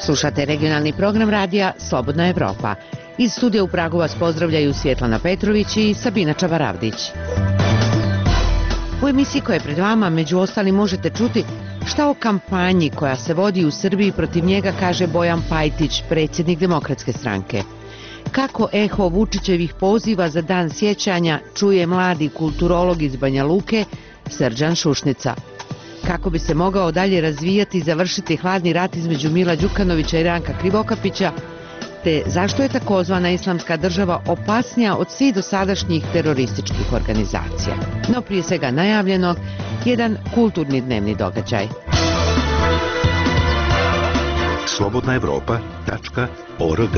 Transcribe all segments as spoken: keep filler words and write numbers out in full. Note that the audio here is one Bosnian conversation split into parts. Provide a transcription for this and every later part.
Slušate regionalni program radija Slobodna Evropa. Iz studija u Pragu vas pozdravljaju Svjetlana Petrović i Sabina Čabaravdić. U emisiji koja je pred vama, među ostalim, možete čuti šta o kampanji koja se vodi u Srbiji protiv njega kaže Bojan Pajtić, predsjednik Demokratske stranke. Kako eho Vučićevih poziva za dan sjećanja čuje mladi kulturolog iz Banja Luke Srđan Šušnica. Kako bi se mogao dalje razvijati i završiti hladni rat između Mila Đukanovića i Ranka Krivokapića, te zašto je takozvana islamska država opasnija od svih dosadašnjih terorističkih organizacija. No prije svega najavljenog, jedan kulturni dnevni događaj. slobodna evropa tačka org.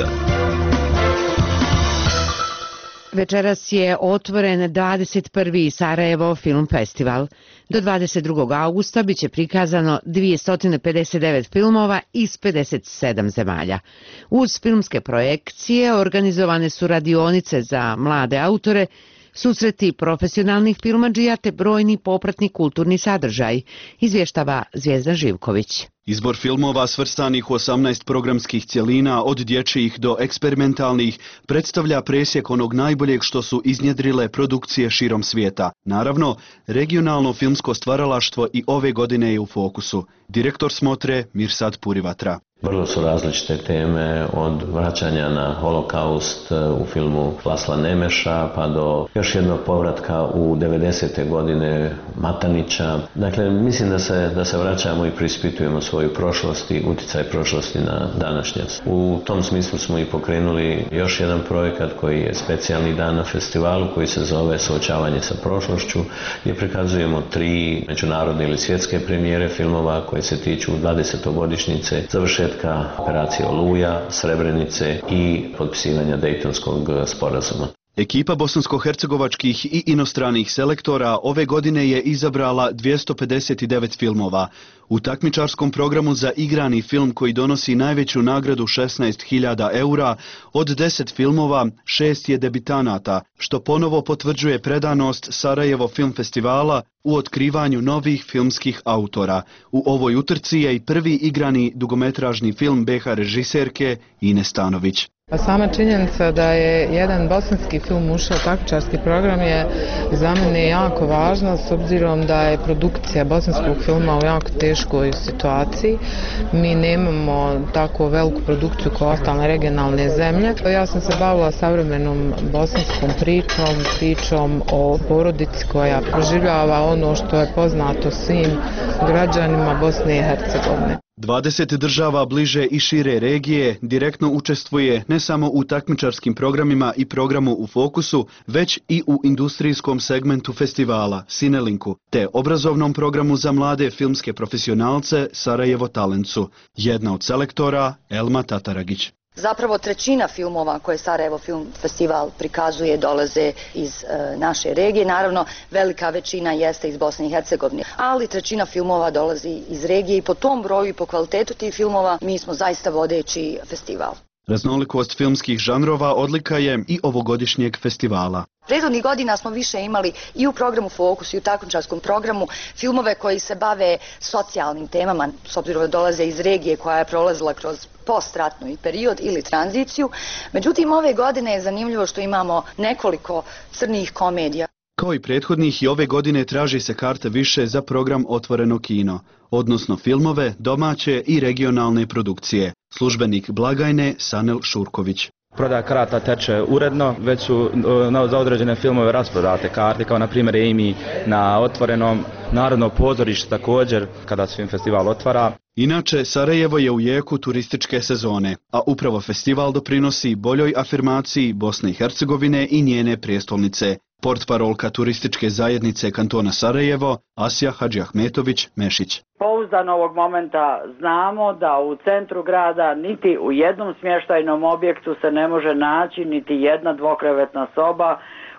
Večeras je otvoren dvadeset prvi Sarajevo film festival. Do dvadeset drugog augusta biće prikazano dvjesto pedeset devet filmova iz pedeset sedam zemalja. Uz filmske projekcije organizovane su radionice za mlade autore, susreti profesionalnih filmadžija te brojni popratni kulturni sadržaj, izvještava Zvijezda Živković. Izbor filmova svrstanih u osamnaest programskih cjelina, od dječjih do eksperimentalnih, predstavlja presjek onog najboljeg što su iznjedrile produkcije širom svijeta. Naravno, regionalno filmsko stvaralaštvo i ove godine je u fokusu. Direktor smotre Mirsad Purivatra. Vrlo su različite teme, od vraćanja na holokaust u filmu Lasla Nemeša pa do još jednog povratka u devedesete godine Matanića. Dakle, mislim da se, da se vraćamo i preispitujemo svoju prošlost i utjecaj prošlosti na današnjost. U tom smislu smo i pokrenuli još jedan projekat koji je specijalni dan na festivalu koji se zove Suočavanje sa prošlošću, gdje prikazujemo tri međunarodne ili svjetske premijere filmova koje se tiču dvadesetogodišnjice završetka operacije Oluja, Srebrenice i potpisivanja Dejtonskog sporazuma. Ekipa bosansko-hercegovačkih i inostranih selektora ove godine je izabrala dvjesto pedeset devet filmova. U takmičarskom programu za igrani film koji donosi najveću nagradu šesnaest hiljada eura, od deset filmova šest je debitanata, što ponovo potvrđuje predanost Sarajevo film festivala u otkrivanju novih filmskih autora. U ovoj utrci je i prvi igrani dugometražni film be ha režiserke Ine Stanović. Sama činjenica da je jedan bosanski film ušao u takmičarski program je za mene jako važna, s obzirom da je produkcija bosanskog filma u jako teškoj situaciji. Mi nemamo tako veliku produkciju kao ostale regionalne zemlje. Ja sam se bavila savremenom bosanskom pričom, pričom o porodici koja proživljava ono što je poznato svim građanima Bosne i Hercegovine. dvadeset država bliže i šire regije direktno učestvuje ne samo u takmičarskim programima i programu u fokusu, već i u industrijskom segmentu festivala Sinelinku, te obrazovnom programu za mlade filmske profesionalce Sarajevo Talentsu. Jedna od selektora Elma Tataragić. Zapravo trećina filmova koje Sarajevo film festival prikazuje dolaze iz e, naše regije. Naravno, velika većina jeste iz Bosne i Hercegovine, ali trećina filmova dolazi iz regije i po tom broju i po kvalitetu tih filmova mi smo zaista vodeći festival. Raznolikost filmskih žanrova odlika je i ovogodišnjeg festivala. Prethodnih godina smo više imali i u programu Fokus i u takmičarskom programu filmove koji se bave socijalnim temama, s obzirom da dolaze iz regije koja je prolazila kroz postratni period ili tranziciju. Međutim, ove godine je zanimljivo što imamo nekoliko crnih komedija. Kao i prethodnih, i ove godine traži se karte više za program Otvoreno kino, odnosno filmove, domaće i regionalne produkcije. Službenik blagajne Sanel Šurković. Prodaja karata teče uredno, već su za određene filmove rasprodate karte, kao na primjer Amy na Otvorenom, Narodno pozorište također kada se film festival otvara. Inače, Sarajevo je u jeku turističke sezone, a upravo festival doprinosi boljoj afirmaciji Bosne i Hercegovine i njene prijestolnice. Portparolka turističke zajednice kantona Sarajevo, Asja Hadžiahmetović-Mešić. Pouzdano ovog momenta znamo da u centru grada niti u jednom smještajnom objektu se ne može naći niti jedna dvokrevetna soba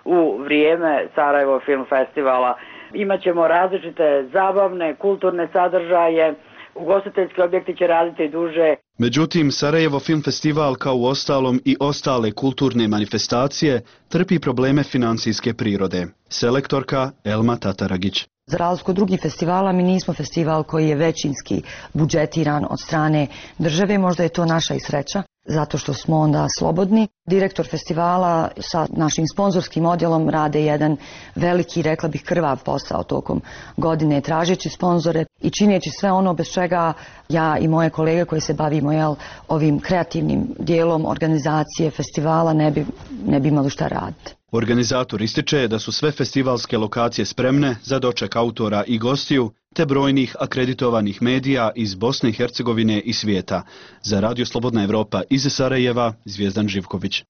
u vrijeme Sarajevo film festivala. Imaćemo različite zabavne, kulturne sadržaje, ugostiteljski objekti će raditi duže. Međutim, Sarajevo film festival, kao u ostalom i ostale kulturne manifestacije, trpi probleme financijske prirode. Selektorka Elma Tataragić. Za razliku od drugih festivala, mi nismo festival koji je većinski budžetiran od strane države, možda je to naša i sreća, zato što smo onda slobodni. Direktor festivala sa našim sponzorskim odjelom rade jedan veliki, rekla bih, krvav posao tokom godine, tražeći sponzore i čineći sve ono bez čega ja i moje kolege koji se bavimo jel, ovim kreativnim dijelom organizacije festivala ne bi, ne bi imali šta raditi. Organizator ističe da su sve festivalske lokacije spremne za doček autora i gostiju, te brojnih akreditovanih medija iz Bosne i Hercegovine i svijeta. Za Radio Slobodna Evropa iz Sarajeva, Zvijezdan Živković.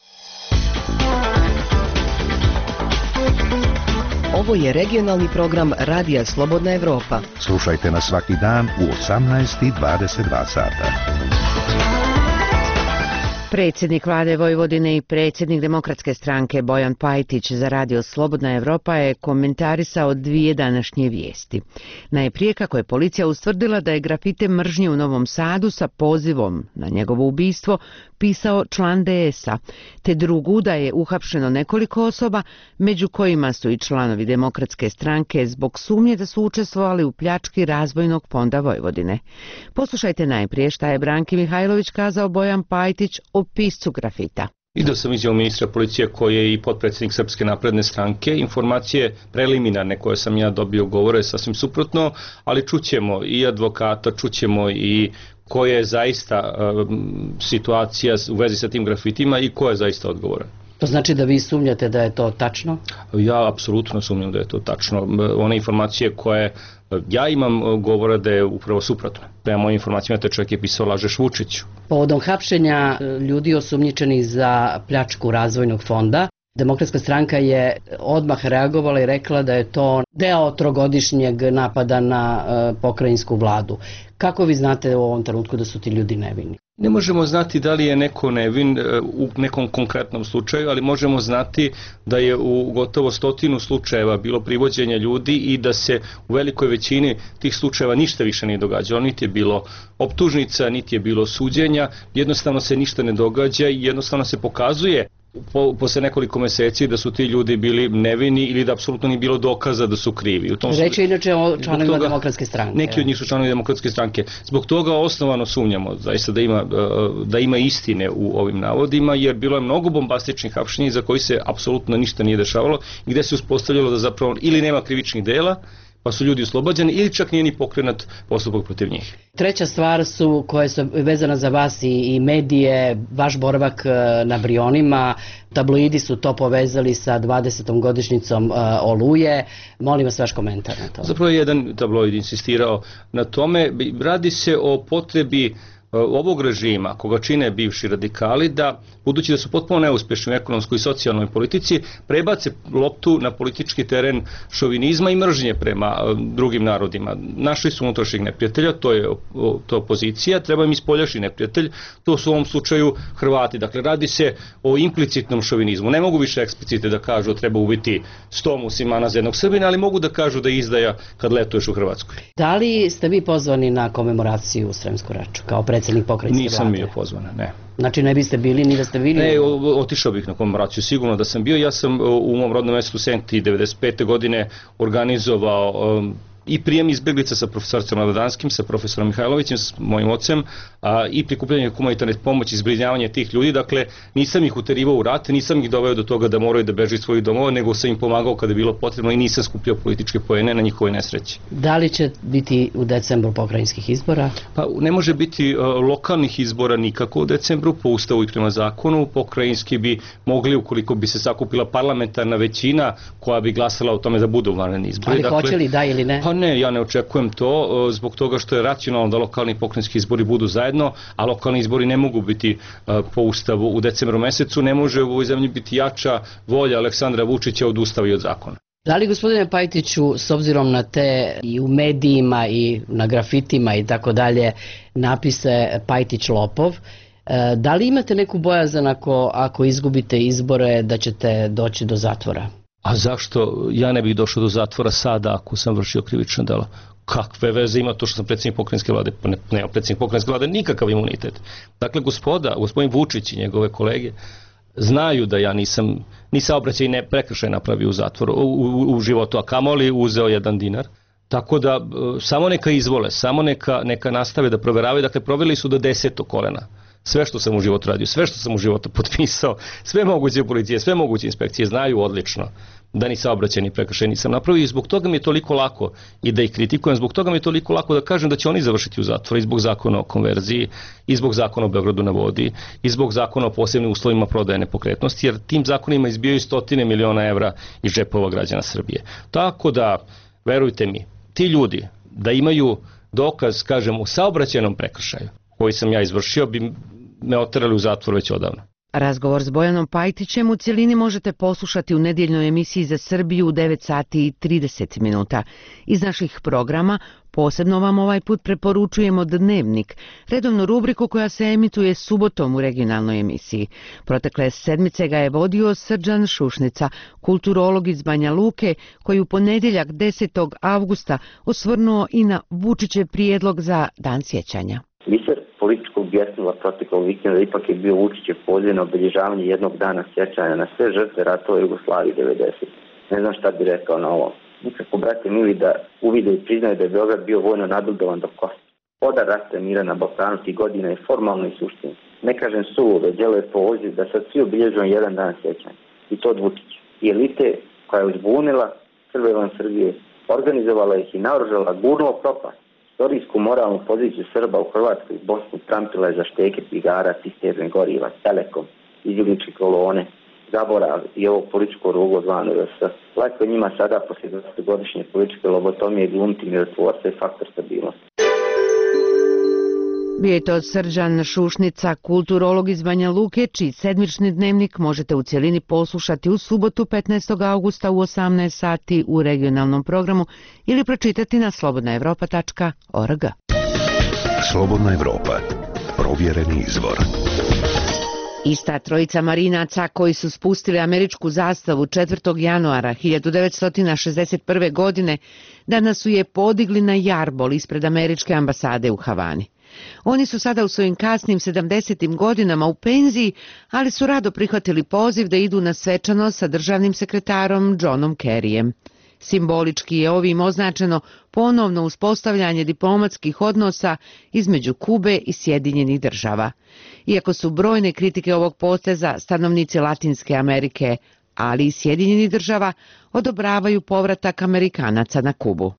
Ovo je regionalni program Radija Slobodna Evropa. Slušajte nas svaki dan u osamnaest i dvadeset dva sata. Predsjednik vlade Vojvodine i predsjednik Demokratske stranke Bojan Pajtić za Radio Slobodna Evropa je komentarisao dvije današnje vijesti. Najprije kako je policija ustvrdila da je grafite mržnje u Novom Sadu sa pozivom na njegovo ubistvo pisao član de es a, te drugu da je uhapšeno nekoliko osoba, među kojima su i članovi Demokratske stranke zbog sumnje da su učestvovali u pljački Razvojnog fonda Vojvodine. Poslušajte najprije šta je Branki Mihajlović kazao Bojan Pajtić o piscu grafita. Video sam izjavu ministra policije koji je i potpredsjednik Srpske napredne stranke. Informacije preliminarne koje sam ja dobio govore sasvim suprotno, ali čućemo i advokata, čućemo i koja je zaista um, situacija u vezi sa tim grafitima i ko je zaista odgovoran. To znači da vi sumnjate da je to tačno? Ja apsolutno sumnjam da je to tačno. One informacije koje ja imam govore da je upravo suprotno. Prema mojim informacijama te čovjek je pisao lažeš Vučiću. Povodom hapšenja ljudi osumnjičenih za pljačku Razvojnog fonda, Demokratska stranka je odmah reagovala i rekla da je to deo trogodišnjeg napada na uh, pokrajinsku vladu. Kako vi znate u ovom trenutku da su ti ljudi nevini? Ne možemo znati da li je neko nevin u nekom konkretnom slučaju, ali možemo znati da je u gotovo stotinu slučajeva bilo privođenja ljudi i da se u velikoj većini tih slučajeva ništa više nije događalo. Niti je bilo optužnica, niti je bilo suđenja, jednostavno se ništa ne događa i jednostavno se pokazuje Po, posle nekoliko meseci da su ti ljudi bili nevini ili da apsolutno nije bilo dokaza da su krivi. U tom Reći je inače o članovima Demokratske stranke. Neki od njih su članovi Demokratske stranke. Zbog toga osnovano sumnjamo zaista da ima, da ima istine u ovim navodima, jer bilo je mnogo bombastičnih hapšenja za koji se apsolutno ništa nije dešavalo i gde se uspostavljalo da zapravo ili nema krivičnih dela, pa su ljudi oslobađani ili čak nije ni pokrenut postupak protiv njih. Treća stvar su koje su vezana za vas i, i medije, vaš boravak na Brionima, tabloidi su to povezali sa dvadesetom godišnjicom uh, Oluje. Molim vas vaš komentar na to. Zapravo je jedan tabloid insistirao na tome. Radi se o potrebi ovog režima, koga čine bivši radikali, da, budući da su potpuno neuspješni u ekonomskoj i socijalnoj politici, prebace loptu na politički teren šovinizma i mržnje prema drugim narodima. Našli su unutrašnjeg neprijatelja, to je to opozicija, treba im ispoljašnji neprijatelj, to su u ovom slučaju Hrvati. Dakle, radi se o implicitnom šovinizmu. Ne mogu više eksplicite da kažu da treba ubiti sto muslimana za jednog Srbina, ali mogu da kažu da je izdaja kad letuješ u Hrvatskoj. Da li ste vi pozvani na komemoraciju u Sremsku Raču kao predsjednik pokrajinske vlade? Nisam bio pozvan, ne. Znači ne biste bili ni da ste bili? Ne, otišao bih na komemoraciju, sigurno da sam bio. Ja sam u mom rodnom mjestu Senti devedeset pete godine organizovao um, i prijem izbjeglica sa profesorcem Ladanskim, sa profesorom Mihajlovićem, s mojim ocem, a, i prikupljanje humanitarne pomoći, zbrinjavanje tih ljudi. Dakle, nisam ih uterivao u rat, nisam ih doveo do toga da moraju da beže iz svojih domova, nego sam im pomagao kada je bilo potrebno i nisam skupljao političke poene na njihove nesreće. Da li će biti u decembru pokrajinskih izbora? Pa ne može biti uh, lokalnih izbora nikako u decembru, po ustavu i prema zakonu. Pokrajinski bi mogli, ukoliko bi se sakupila parlamentarna većina koja bi glasala o tome da budu vanredni izbori. Ali dakle, hoće li da ili ne? Pa ne, ja ne očekujem to zbog toga što je racionalno da lokalni i pokrajinski izbori budu zajedno, a lokalni izbori ne mogu biti po ustavu u decembru mesecu, ne može u ovoj zemlji biti jača volja Aleksandra Vučića od ustava i od zakona. Da li, gospodine Pajtiću, s obzirom na te i u medijima i na grafitima i tako dalje napise Pajtić lopov, da li imate neku bojazan ako, ako izgubite izbore da ćete doći do zatvora? A zašto ja ne bih došao do zatvora sada ako sam vršio krivično delo? Kakve veze ima to što sam predsjednik pokrajinske vlade? Pa ne, nema predsjednik pokrajinske vlade nikakav imunitet. Dakle, gospoda, gospodin Vučić i njegove kolege znaju da ja nisam ni saobraćaj ne prekršaj napravio u zatvoru, u, u, u životu, a kamoli uzeo jedan dinar. Tako da samo neka izvole, samo neka, neka nastave da proveravaju. Dakle, provjerili su do desetog kolena. Sve što sam u životu radio, sve što sam u životu potpisao, sve moguće policije, sve moguće inspekcije znaju odlično da ni saobraćajni prekršaj nisam napravio i zbog toga mi je toliko lako i da ih kritikujem, zbog toga mi je toliko lako da kažem da će oni završiti u zatvoru i zbog zakona o konverziji, i zbog zakona o Beogradu na vodi, i zbog zakona o posebnim uslovima prodaje nepokretnosti, jer tim zakonima izbijaju stotine miliona evra iz džepova građana Srbije. Tako da, verujte mi, ti ljudi da imaju dokaz, kažem, u saobraćajnom prekršaju koji sam ja izvršio, bi me oterali u zatvor već odavno. Razgovor s Bojanom Pajtićem u cjelini možete poslušati u nedjeljnoj emisiji za Srbiju u devet sati i trideset minuta. Iz naših programa posebno vam ovaj put preporučujemo Dnevnik, redovnu rubriku koja se emituje subotom u regionalnoj emisiji. Protekle sedmice ga je vodio Srđan Šušnica, kulturolog iz Banja Luke, koji u ponedjeljak desetog avgusta osvrnuo i na Vučićev prijedlog za Dan sjećanja. Biser političkog bjesnila proteklog vikenda ipak je bio Vučićev poziv na obilježavanje jednog dana sjećanja na sve žrtve ratova Jugoslavije devedesetih. Ne znam šta bi rekao na ovo. Nikako, brate mili, da uvide i priznaju da je Beograd bio vojno nabildovan do kosti. Odar rasta mira na Balkanu tih godina je formalno i suštinski. Ne kažem suludo, djelo je poziv da sad svi obilježujemo jedan dan sjećanja. I to od Vučića. I elite koja je uzbunila Srbe van Srbije, organizovala ih i naoružala, gurnula propast. Istorijsku moralnu poziciju Srba u Hrvatskoj i Bosni trampila je za šteke, cigara, cisterne goriva, Telekom, izbjegličke kolone, zaborav i ovo političko rugo zvano R S. Lako je njima sada poslije dvadesetogodišnje političke lobotomije glumiti mirotvorca i faktor stabilnosti. Bio je to Srđan Šušnica, kulturolog iz Banja Luke, čiji sedmični dnevnik možete u cjelini poslušati u subotu petnaestog avgusta u osamnaest sati u regionalnom programu ili pročitati na slobodna evropa tačka org. Slobodna Evropa. Provjereni izvor. Ista trojica marinaca koji su spustili američku zastavu četvrtog januara hiljadu devetsto šezdeset prve. godine danas su je podigli na jarbol ispred američke ambasade u Havani. Oni su sada u svojim kasnim sedamdesetim godinama u penziji, ali su rado prihvatili poziv da idu na svečanost sa državnim sekretarom Johnom Kerryjem. Simbolički je ovim označeno ponovno uspostavljanje diplomatskih odnosa između Kube i Sjedinjenih država. Iako su brojne kritike ovog poteza, stanovnici Latinske Amerike, ali i Sjedinjenih država, odobravaju povratak Amerikanaca na Kubu.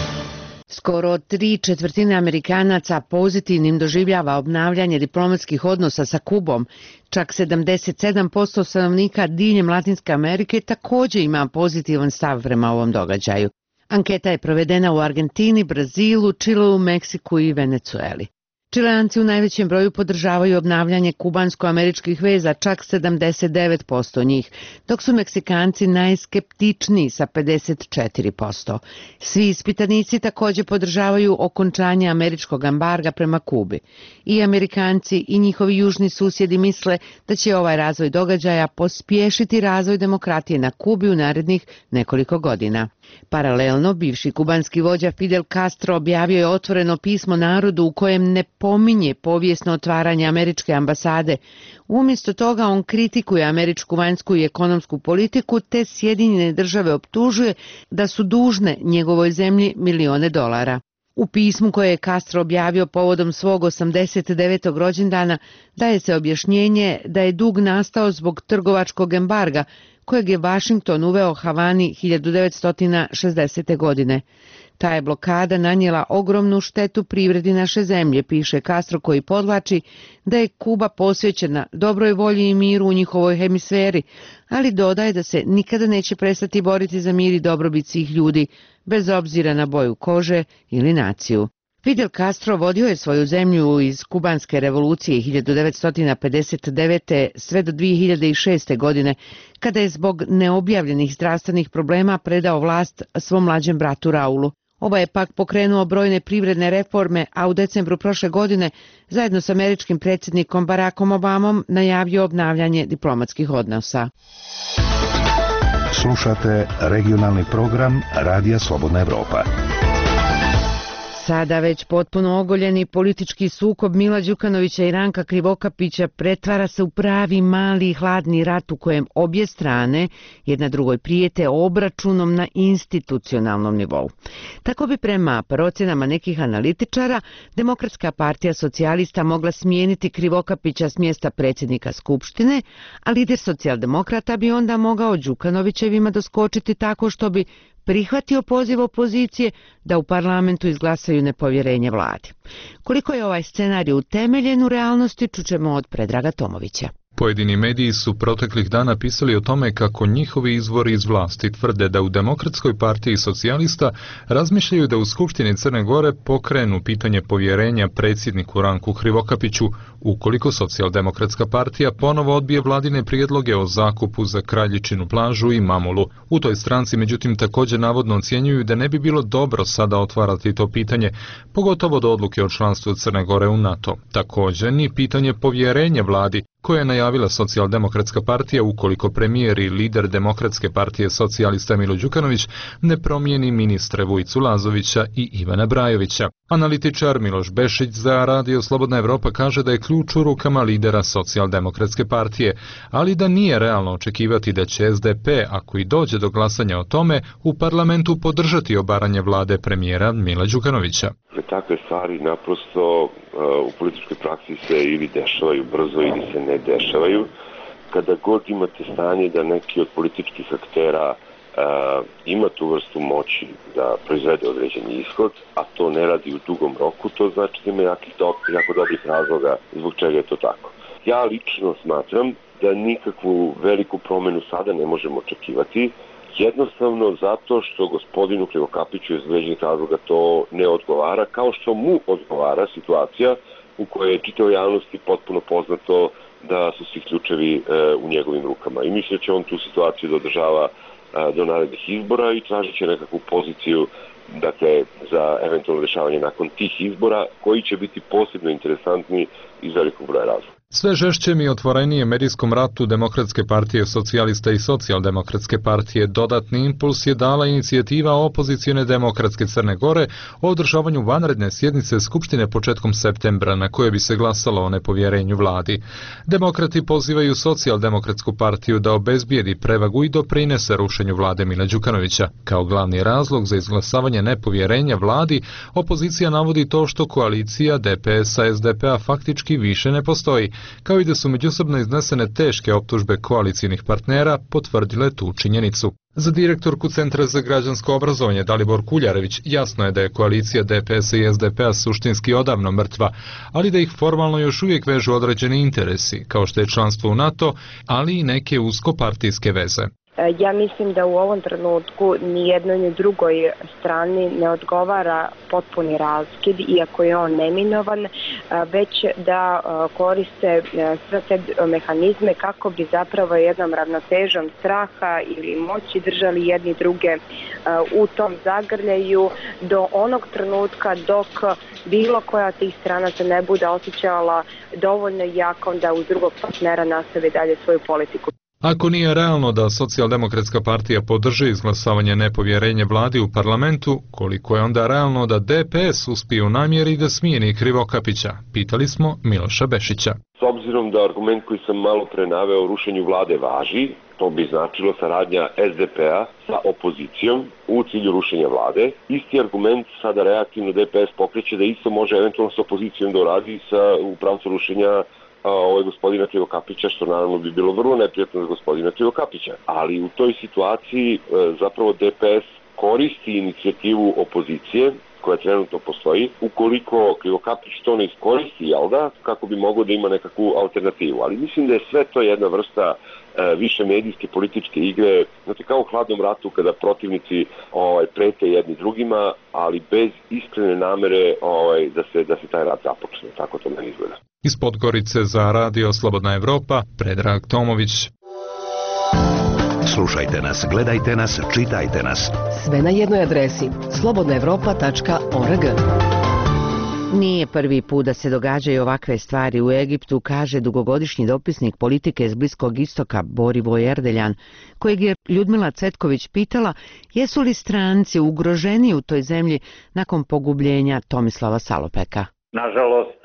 Skoro tri četvrtine Amerikanaca pozitivnim doživljava obnavljanje diplomatskih odnosa sa Kubom. Čak sedamdeset sedam posto stanovnika diljem Latinske Amerike također ima pozitivan stav prema ovom događaju. Anketa je provedena u Argentini, Brazilu, Čileu, Meksiku i Venecueli. Čileanci u najvećem broju podržavaju obnavljanje kubansko-američkih veza, čak sedamdeset devet posto njih, dok su Meksikanci najskeptičniji sa pedeset četiri posto. Svi ispitanici također podržavaju okončanje američkog embarga prema Kubi. I Amerikanci i njihovi južni susjedi misle da će ovaj razvoj događaja pospješiti razvoj demokratije na Kubi u narednih nekoliko godina. Paralelno, bivši kubanski vođa Fidel Castro objavio je otvoreno pismo narodu u kojem ne pominje povijesno otvaranje američke ambasade. Umjesto toga on kritikuje američku vanjsku i ekonomsku politiku te Sjedinjene države optužuje da su dužne njegovoj zemlji milione dolara. U pismu koje je Castro objavio povodom svog osamdeset devetog rođendana daje se objašnjenje da je dug nastao zbog trgovačkog embarga kojeg je Washington uveo Havani hiljadu devetsto šezdesete. godine. Ta je blokada nanijela ogromnu štetu privredi naše zemlje, piše Castro, koji podvlači da je Kuba posvećena dobroj volji i miru u njihovoj hemisferi, ali dodaje da se nikada neće prestati boriti za mir i dobrobit svih ljudi, bez obzira na boju kože ili naciju. Fidel Castro vodio je svoju zemlju iz kubanske revolucije hiljadu devetsto pedeset devete. sve do dvije hiljade šeste. godine, kada je zbog neobjavljenih zdravstvenih problema predao vlast svom mlađem bratu Raulu. Ovaj je pak pokrenuo brojne privredne reforme, a u decembru prošle godine zajedno s američkim predsjednikom Barackom Obamom najavio obnavljanje diplomatskih odnosa. Slušate regionalni program Radija Slobodna Evropa. Sada već potpuno ogoljeni politički sukob Mila Đukanovića i Ranka Krivokapića pretvara se u pravi mali i hladni rat u kojem obje strane jedna drugoj prijete obračunom na institucionalnom nivou. Tako bi prema procjenama nekih analitičara Demokratska partija socijalista mogla smijeniti Krivokapića s mjesta predsjednika Skupštine, a lider socijaldemokrata bi onda mogao Đukanovićevima doskočiti tako što bi prihvatio poziv opozicije da u parlamentu izglasaju nepovjerenje vladi. Koliko je ovaj scenarij utemeljen u realnosti, čućemo od Predraga Tomovića. Pojedini mediji su proteklih dana pisali o tome kako njihovi izvori iz vlasti tvrde da u Demokratskoj partiji socijalista razmišljaju da u Skupštini Crne Gore pokrenu pitanje povjerenja predsjedniku Ranku Krivokapiću ukoliko Socijaldemokratska partija ponovo odbije vladine prijedloge o zakupu za Kraljičinu plažu i Mamulu. U toj stranci međutim također navodno ocjenjuju da ne bi bilo dobro sada otvarati to pitanje, pogotovo do odluke o članstvu Crne Gore u NATO. Također ni pitanje povjerenja vladi koje je najavila Socijaldemokratska partija ukoliko premijer i lider Demokratske partije socijalista Milo Đukanović ne promijeni ministre Vujicu Lazovića i Ivana Brajovića. Analitičar Miloš Bešić za Radio Slobodna Evropa kaže da je ključ u rukama lidera Socijaldemokratske partije, ali da nije realno očekivati da će S D P, ako i dođe do glasanja o tome, u parlamentu podržati obaranje vlade premijera Mila Đukanovića. Takve stvari naprosto u političkoj praksi se ili dešavaju brzo ili se ne dešavaju. Kada god imate stanje da neki od političkih aktera uh, ima tu vrstu moći da proizvede određeni ishod, a to ne radi u dugom roku, to znači da ima jakih doktora, jako dobrih razloga zbog čega je to tako. Ja lično smatram da nikakvu veliku promjenu sada ne možemo očekivati, jednostavno zato što gospodinu Krivokapiću iz određenih razloga to ne odgovara, kao što mu odgovara situacija u kojoj je čitavoj javnosti potpuno poznato da su svi ključevi e, u njegovim rukama. I mislim da će on tu situaciju da održava e, do narednih izbora i tražit će nekakvu poziciju, dakle, za eventualno rješavanje nakon tih izbora, koji će biti posebno interesantni iz velikog broja razloga. Sve žešćem i otvorenije medijskom ratu Demokratske partije socijalista i Socijaldemokratske partije dodatni impuls je dala inicijativa opozicione Demokratske Crne Gore o održavanju vanredne sjednice Skupštine početkom septembra na koje bi se glasalo o nepovjerenju vladi. Demokrati pozivaju Socijaldemokratsku partiju da obezbijedi prevagu i doprinese rušenju vlade Mila Đukanovića. Kao glavni razlog za izglasavanje nepovjerenja vladi, opozicija navodi to što koalicija D P S-a S D P-a faktički više ne postoji, kao i da su međusobno iznesene teške optužbe koalicijnih partnera potvrdile tu činjenicu. Za direktorku Centra za građansko obrazovanje Dalibor Kuljarević jasno je da je koalicija D P S-a i S D P-a suštinski odavno mrtva, ali da ih formalno još uvijek vežu određeni interesi, kao što je članstvo u NATO, ali i neke uskopartijske veze. Ja mislim da u ovom trenutku ni jednoj ni drugoj strani ne odgovara potpuni raskid, iako je on neminovan, već da koriste sve te mehanizme kako bi zapravo jednom ravnotežom straha ili moći držali jedni druge u tom zagrljaju do onog trenutka dok bilo koja od tih strana se ne bude osjećala dovoljno jakom da uz drugog partnera nastavi dalje svoju politiku. Ako nije realno da Socijaldemokratska partija podrži izglasavanje nepovjerenja vladi u parlamentu, koliko je onda realno da D P S uspije u namjeri da smijeni Krivokapića? Pitali smo Miloša Bešića. S obzirom da argument koji sam malo pre naveo o rušenju vlade važi, to bi značilo saradnja S D P-a sa opozicijom u cilju rušenja vlade. Isti argument sada reaktivno D P S pokreće da isto može eventualno sa opozicijom da uradi sa, u pravcu rušenja ovaj gospodina Krivokapića, što naravno bi bilo vrlo neprijatno za gospodina Krivokapića. Ali u toj situaciji zapravo D P S koristi inicijativu opozicije koja trenutno postoji, ukoliko Krivokapić to ne iskoristi, jel da, kako bi mogao da ima nekakvu alternativu. Ali mislim da je sve to jedna vrsta e, više medijske političke igre, znači kao u hladnom ratu kada protivnici ovaj, prete jedni drugima, ali bez iskrene namere ovaj, da se da se taj rat započne. Tako to meni izgleda. Iz Podgorice za Radio Slobodna Evropa, Predrag Tomović. Slušajte nas, gledajte nas, čitajte nas. Sve na jednoj adresi slobodna evropa tačka org. Nije prvi put da se događaju ovakve stvari u Egiptu, kaže dugogodišnji dopisnik politike iz Bliskog istoka Borivoj Erdeljan, kojeg je Ljudmila Cvetković pitala jesu li stranci ugroženi u toj zemlji nakon pogubljenja Tomislava Salopeka. Nažalost,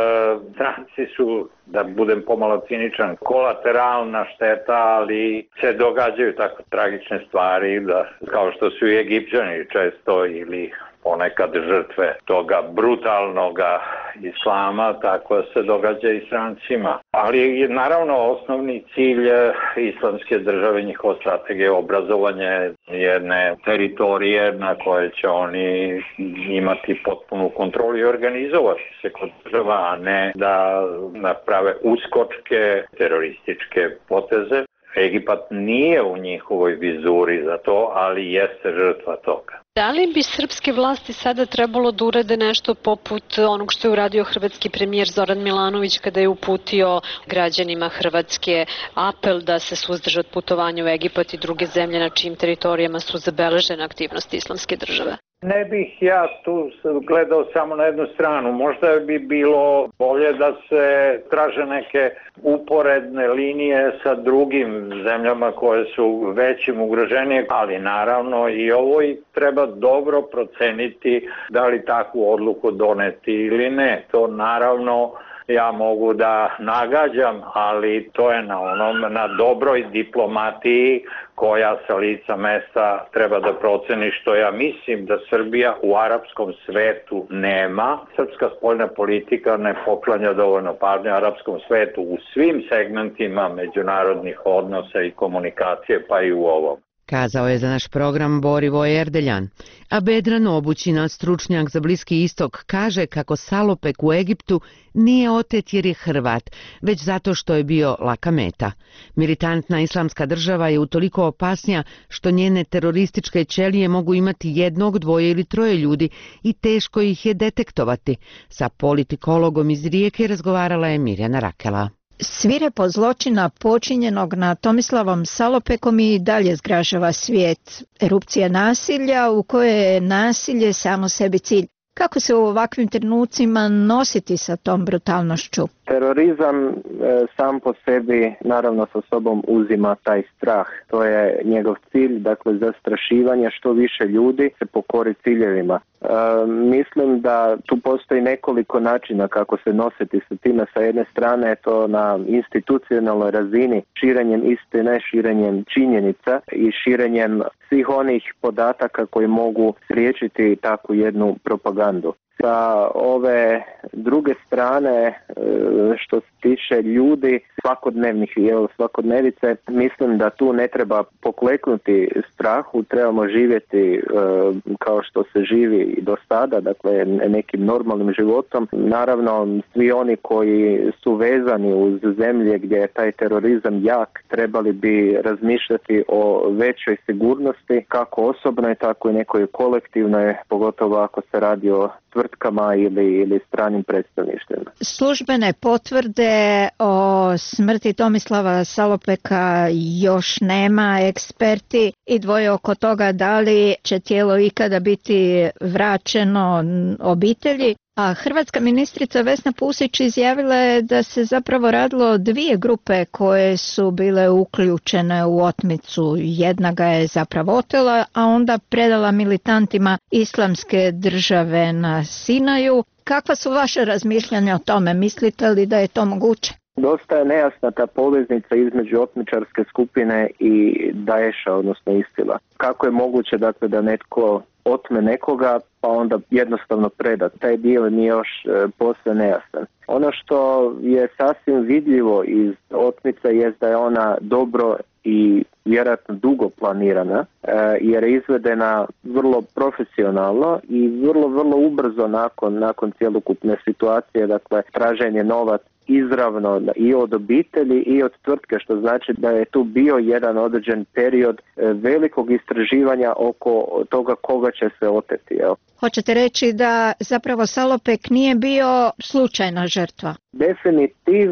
stranci su, da budem pomalo ciničan, kolateralna šteta, ali se događaju tako tragične stvari, da, kao što su i Egipćani često ili ponekad žrtve toga brutalnog islama, tako se događa i strancima. Ali naravno osnovni cilj islamske države, njihova strategija je obrazovanje jedne teritorije na koje će oni imati potpunu kontrolu i organizovati se kod država, a ne da naprave uskočke terorističke poteze. Egipat nije u njihovoj vizuri za to, ali jeste žrtva toga. Da li bi srpske vlasti sada trebalo da urade nešto poput onog što je uradio hrvatski premijer Zoran Milanović kada je uputio građanima Hrvatske apel da se suzdrže od putovanja u Egipat i druge zemlje na čijim teritorijama su zabeležene aktivnosti islamske države? Ne bih ja tu gledao samo na jednu stranu. Možda bi bilo bolje da se traže neke uporedne linije sa drugim zemljama koje su većim ugroženije, ali naravno i ovo i treba dobro proceniti da li takvu odluku doneti ili ne. To naravno ja mogu da nagađam, ali to je na onom, na dobroj diplomatiji koja sa lica mesta treba da proceni, što ja mislim da Srbija u arapskom svetu nema. Srpska spoljna politika ne poklanja dovoljno pažnje arapskom svetu u svim segmentima međunarodnih odnosa i komunikacije, pa i u ovom. Kazao je za naš program Borivoj Erdeljan. A Bedran Obućina, stručnjak za Bliski istok, kaže kako Salopek u Egiptu nije otet jer je Hrvat, već zato što je bio laka meta. Militantna islamska država je utoliko opasnija što njene terorističke ćelije mogu imati jednog, dvoje ili troje ljudi i teško ih je detektovati. Sa politikologom iz Rijeke razgovarala je Mirjana Rakela. Svirepo zločina počinjenog na Tomislavom Salopekom i dalje zgražava svijet. Erupcija nasilja u kojoj je nasilje samo sebi cilj. Kako se u ovakvim trenucima nositi sa tom brutalnošću? Terorizam e, sam po sebi naravno sa sobom uzima taj strah. To je njegov cilj, dakle zastrašivanje što više ljudi se pokori ciljevima. E, mislim da tu postoji nekoliko načina kako se nositi sa time. Sa jedne strane je to na institucionalnoj razini, širenjem istine, širenjem činjenica i širenjem svih onih podataka koji mogu spriječiti takvu jednu propagandu. Sa ove druge strane, što se tiče ljudi, svakodnevnih jel, svakodnevice, mislim da tu ne treba pokleknuti strahu, trebamo živjeti kao što se živi i do sada, dakle nekim normalnim životom. Naravno, svi oni koji su vezani uz zemlje gdje je taj terorizam jak, trebali bi razmišljati o većoj sigurnosti, kako osobnoj, tako i nekoj kolektivnoj, pogotovo ako se radi o tvrtkama ili, ili stranim predstavništvima. Službene potvrde o smrti Tomislava Salopeka još nema. Eksperti i dvoje oko toga da li će tijelo ikada biti vraćeno obitelji. A hrvatska ministrica Vesna Pusić izjavila je da se zapravo radilo o dvije grupe koje su bile uključene u otmicu. Jedna ga je zapravo otela, a onda predala militantima islamske države na Sinaju. Kakva su vaše razmišljanja o tome? Mislite li da je to moguće? Dosta je nejasna ta poveznica između otmičarske skupine i Daesha, odnosno Isila. Kako je moguće dakle, da netko otme nekoga pa onda jednostavno preda? Taj dio mi još e, posve nejasan. Ono što je sasvim vidljivo iz otmice je da je ona dobro i vjerojatno dugo planirana, e, jer je izvedena vrlo profesionalno i vrlo, vrlo ubrzo nakon, nakon cjelokupne situacije, dakle traženje novac izravno i od obitelji i od tvrtke, što znači da je tu bio jedan određen period velikog istraživanja oko toga koga će se oteti. Jel? Hoćete reći da zapravo Salopek nije bio slučajna žrtva? Definitivno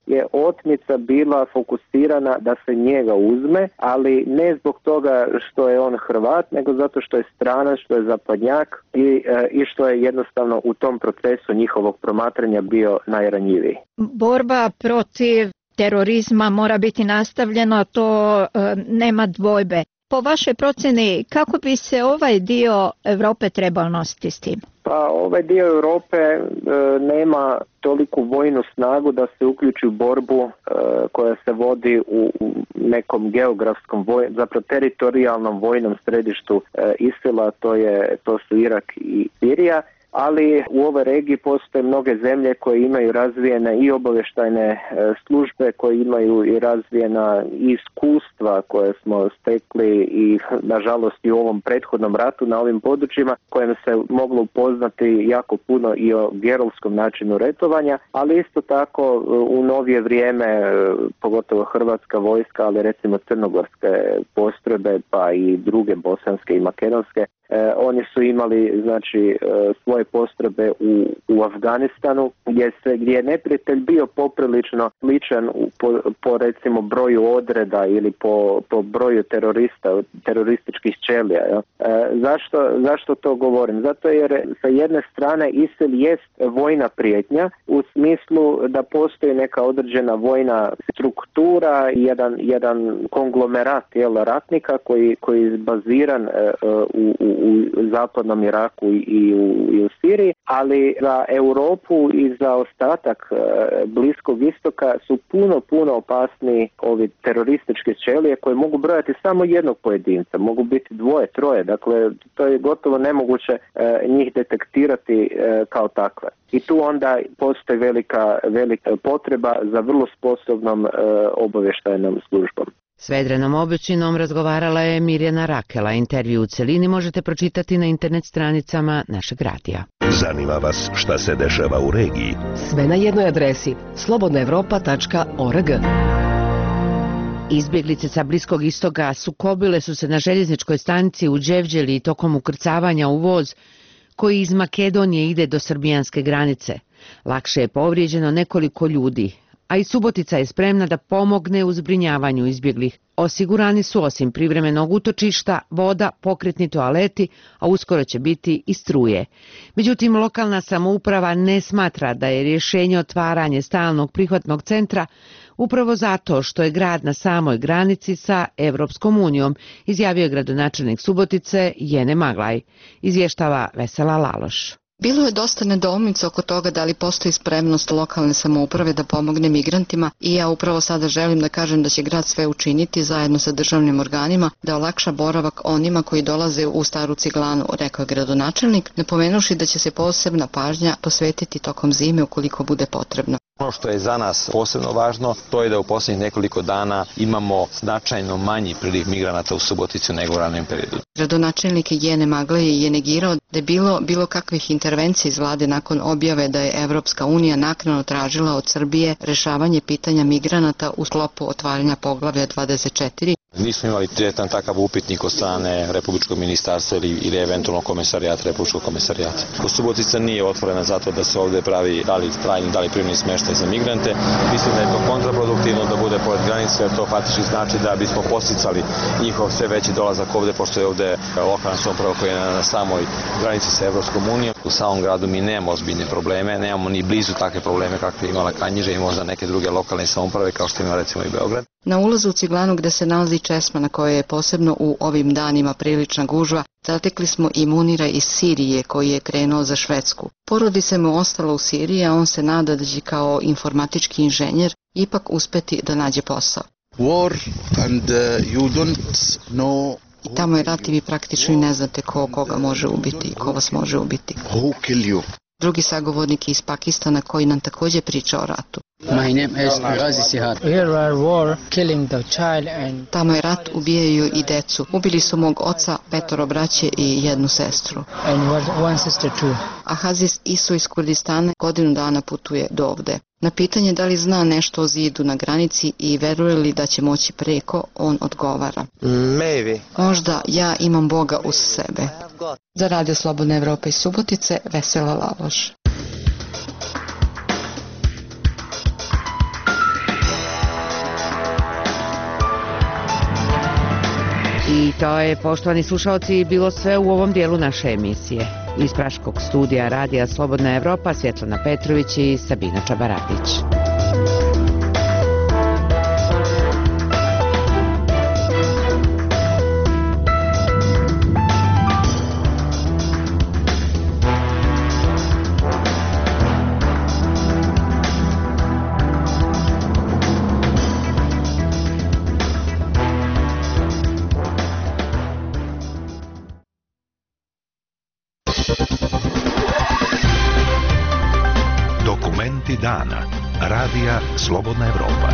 je otmica bila fokusirana da se njega uzme, ali ne zbog toga što je on Hrvat, nego zato što je stranac, što je zapadnjak i, i što je jednostavno u tom procesu njihovog promatranja bio najranjiviji. Borba protiv terorizma mora biti nastavljena, to e, nema dvojbe. Po vašoj procjeni, kako bi se ovaj dio Europe trebao nositi s tim? Pa ovaj dio Europe e, nema toliku vojnu snagu da se uključi u borbu e, koja se vodi u, u nekom geografskom, voj, zapravo teritorijalnom vojnom središtu e, Isila, to, je, to su Irak i Sirija. Ali u ovoj regiji postoje mnoge zemlje koje imaju razvijene i obavještajne službe, koje imaju i razvijena iskustva koje smo stekli i nažalost i u ovom prethodnom ratu na ovim područjima, kojem se moglo upoznati jako puno i o gerovskom načinu retovanja, ali isto tako u novije vrijeme, pogotovo hrvatska vojska, ali recimo crnogorske postrojbe pa i druge bosanske i makedonske, E, oni su imali znači e, svoje postrojbe u, u Afganistanu gdje se gdje je neprijatelj bio poprilično sličan u, po, po recimo broju odreda ili po, po broju terorista, terorističkih ćelija. Ja. E, zašto, zašto to govorim? Zato jer sa jedne strane ISIL jest vojna prijetnja u smislu da postoji neka određena vojna struktura, jedan, jedan konglomerat jel, ratnika koji, koji je baziran e, u, u u zapadnom Iraku i u, i u Siriji, ali za Europu i za ostatak e, Bliskog istoka su puno, puno opasniji ovi terorističke ćelije koje mogu brojati samo jednog pojedinca, mogu biti dvoje, troje, dakle to je gotovo nemoguće e, njih detektirati e, kao takve. I tu onda postoji velika, velika potreba za vrlo sposobnom e, obavještajnom službom. S Vedrenom Obećinom razgovarala je Mirjana Rakela. Intervju u celini možete pročitati na internet stranicama našeg radija. Zanima vas šta se dešava u regiji? Sve na jednoj adresi slobodna evropa tačka org. Izbjeglice sa Bliskog istoka sukobile su se na željezničkoj stanici u Đevđeli tokom ukrcavanja u voz koji iz Makedonije ide do srbijanske granice. Lakše je povrijeđeno nekoliko ljudi, a i Subotica je spremna da pomogne u zbrinjavanju izbjeglih. Osigurani su osim privremenog utočišta, voda, pokretni toaleti, a uskoro će biti i struje. Međutim, lokalna samouprava ne smatra da je rješenje otvaranje stalnog prihvatnog centra upravo zato što je grad na samoj granici sa Evropskom unijom, izjavio je gradonačelnik Subotice Jene Maglaj, izvještava Vesela Laloš. Bilo je dosta nedoumica oko toga da li postoji spremnost lokalne samouprave da pomogne migrantima i ja upravo sada želim da kažem da će grad sve učiniti zajedno sa državnim organima da olakša boravak onima koji dolaze u Staru Ciglanu, rekao je gradonačelnik, napomenuši da će se posebna pažnja posvetiti tokom zime ukoliko bude potrebno. Ono što je za nas posebno važno, to je da u posljednjih nekoliko dana imamo značajno manji priliv migranata u Suboticu nego u ranijem periodu. Gradonačelnik Jene Maglaj je negirao da je bilo bilo kakvih intervencija iz vlade nakon objave da je Evropska unija naknadno tražila od Srbije rešavanje pitanja migranata u sklopu otvaranja poglavlja dvadeset četiri. Nismo imali direktan takav upitnik od strane Republičkog ministarstva ili, ili eventualno komesarijata, Republičkog komesarijata. Subotica nije otvorena zato da se ovdje pravi da li trajni, da li primjeni smještaj za migrante. Mislim da je to kontraproduktivno da bude pored granice, jer to faktički znači da bismo posticali njihov sve veći dolazak ovdje, pošto je ovdje lokalna samouprava koja je na samoj granici sa Evropskom unijom. U samom gradu mi nemamo ozbiljne probleme, nemamo ni blizu takve probleme kakve imala Kanjiža i možda neke druge lokalne samouprave kao što ima recimo i Beograd. Na ulazu u Ciglanu gde se nalazi česma na kojoj je posebno u ovim danima prilična gužva, zatekli smo i Munira iz Sirije koji je krenuo za Švedsku. Porodica mu ostala u Siriji, a on se nada da će kao informatički inženjer ipak uspeti da nađe posao. War and uh, you don't know. I tamo je rat i vi praktično i ne znate ko koga može ubiti i ko vas može ubiti. Who kill you? Drugi sagovornik iz Pakistana koji nam također priča o ratu. My name is Ghazi Sihad. Here are war killing the child and Tamo je rat, ubijaju i decu. Ubili su mog oca, petoro braće i jednu sestru. And one sister too. A Haziz Isu iz Kurdistana godinu dana putuje do ovde. Na pitanje da li zna nešto o zidu na granici i veruje li da će moći preko, on odgovara. Maybe. Možda ja imam Boga uz sebe. Za Radio Slobodna Evropa iz Subotice, Vesela Laloš. I to je, poštovani slušalci, bilo sve u ovom dijelu naše emisije. Iz Praškog studija Radija Slobodna Evropa, Svjetlana Petrović i Sabina Čabaradić. Dokumenti dana. Radija Slobodna Evropa.